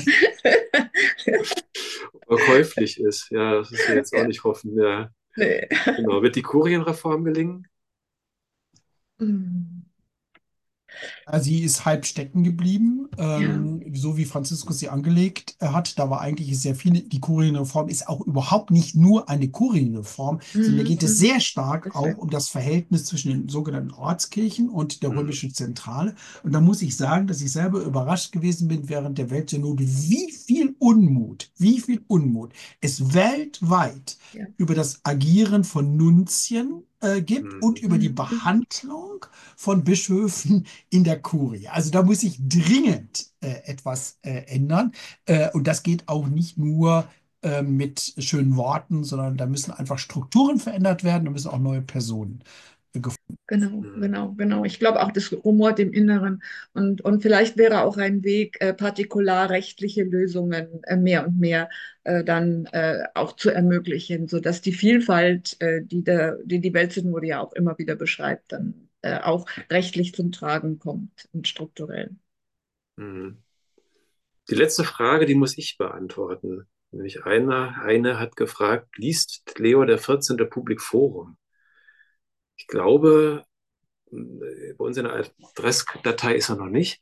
ob er käuflich ist. Ja, das ist ja jetzt auch Ja. nicht hoffen. Ja, Nee. genau. Wird die Kurienreform gelingen? Mhm. Also sie ist halb stecken geblieben, Ja. ähm, so wie Franziskus sie angelegt äh, hat. Da war eigentlich sehr viel. Die Kurienreform ist auch überhaupt nicht nur eine Kurienreform, sondern da Mhm. geht es Mhm. sehr stark auch Deswegen. um das Verhältnis zwischen den sogenannten Ortskirchen und der Mhm. römischen Zentrale. Und da muss ich sagen, dass ich selber überrascht gewesen bin während der Weltsynode, wie viel Unmut, wie viel Unmut es weltweit Ja. über das Agieren von Nunzien äh, gibt und Mhm. über die Mhm. Mhm. Behandlung von Bischöfen in der Kurie. Also da muss sich dringend äh, etwas äh, ändern. Äh, und das geht auch nicht nur äh, mit schönen Worten, sondern da müssen einfach Strukturen verändert werden, da müssen auch neue Personen äh, gefunden Genau, Mhm. genau, genau. Ich glaube auch, das rumort im Inneren. Und, und vielleicht wäre auch ein Weg, äh, partikularrechtliche Lösungen äh, mehr und mehr äh, dann äh, auch zu ermöglichen, sodass die Vielfalt, äh, die, der, die die Weltsynode ja auch immer wieder beschreibt, dann äh, auch rechtlich zum Tragen kommt und strukturell. Mhm. Die letzte Frage, die muss ich beantworten. Nämlich einer, eine hat gefragt, liest Leo der vierzehnte. Public Forum? Ich glaube, äh, bei uns in der Adressdatei ist er noch nicht.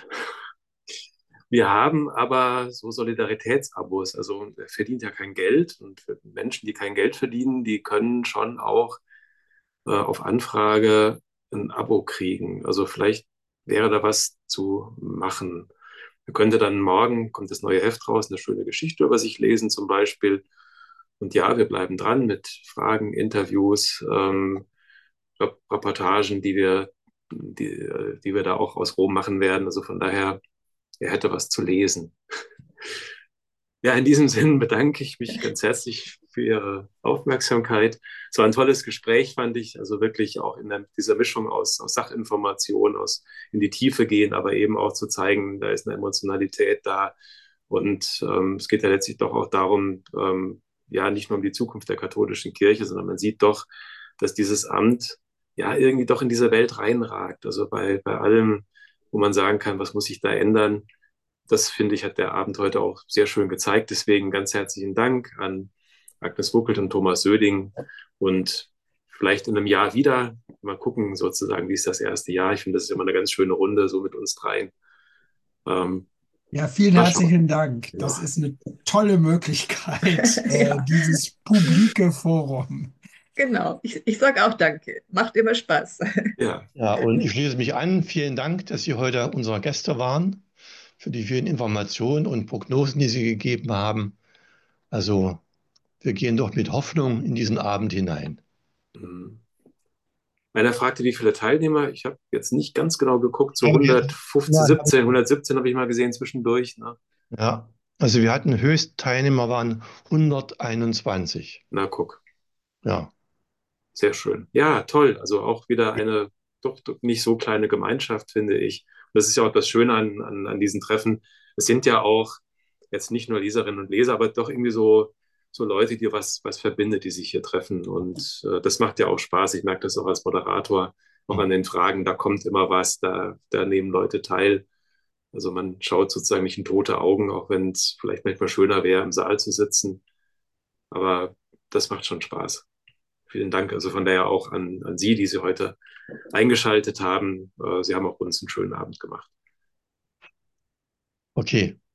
Wir haben aber so Solidaritätsabos. Also er verdient ja kein Geld und für Menschen, die kein Geld verdienen, die können schon auch äh, auf Anfrage ein Abo kriegen. Also vielleicht wäre da was zu machen. Man könnte dann morgen, kommt das neue Heft raus, eine schöne Geschichte über sich lesen zum Beispiel. Und ja, wir bleiben dran mit Fragen, Interviews, ähm, Reportagen, die wir, die, die wir da auch aus Rom machen werden. Also von daher, er hätte was zu lesen. Ja, in diesem Sinn bedanke ich mich ganz herzlich für Ihre Aufmerksamkeit. Es war ein tolles Gespräch, fand ich. Also wirklich auch in der, dieser Mischung aus, aus Sachinformation, aus in die Tiefe gehen, aber eben auch zu zeigen, da ist eine Emotionalität da. Und ähm, es geht ja letztlich doch auch darum, ähm, ja, nicht nur um die Zukunft der katholischen Kirche, sondern man sieht doch, dass dieses Amt ja irgendwie doch in diese Welt reinragt. Also bei, bei allem, wo man sagen kann, was muss sich da ändern, das finde ich, hat der Abend heute auch sehr schön gezeigt. Deswegen ganz herzlichen Dank an Agnes Wuckelt und Thomas Söding und vielleicht in einem Jahr wieder mal gucken, sozusagen, wie ist das erste Jahr. Ich finde, das ist immer eine ganz schöne Runde, so mit uns dreien. Ähm, Ja, vielen mal schauen. herzlichen Dank. Das Ja, ist eine tolle Möglichkeit, äh, Ja, dieses publike Forum. genau. Ich, ich sage auch danke. Macht immer Spaß. ja. Ja, und ich schließe mich an. Vielen Dank, dass Sie heute unsere Gäste waren, für die vielen Informationen und Prognosen, die Sie gegeben haben. Also wir gehen doch mit Hoffnung in diesen Abend hinein. Mhm. Einer fragte, wie viele Teilnehmer. Ich habe jetzt nicht ganz genau geguckt, so Aber wir- hundertfünfzehn, Ja, siebzehn, hundertsiebzehn habe ich mal gesehen zwischendurch. Ne? ja, also wir hatten Höchstteilnehmer waren hunderteinundzwanzig. Na, guck. Ja, Sehr schön. Ja, toll. Also auch wieder eine doch, doch nicht so kleine Gemeinschaft, finde ich. Und das ist ja auch das Schöne an, an, an diesen Treffen. Es sind ja auch jetzt nicht nur Leserinnen und Leser, aber doch irgendwie so, so Leute, die was, was verbindet, die sich hier treffen. Und äh, das macht ja auch Spaß. Ich merke das auch als Moderator, auch an den Fragen. Da kommt immer was, da, da nehmen Leute teil. Also man schaut sozusagen nicht in tote Augen, auch wenn es vielleicht manchmal schöner wäre, im Saal zu sitzen. Aber das macht schon Spaß. Vielen Dank also von daher auch an, an Sie, die Sie heute eingeschaltet haben. Äh, Sie haben auch uns einen schönen Abend gemacht. okay.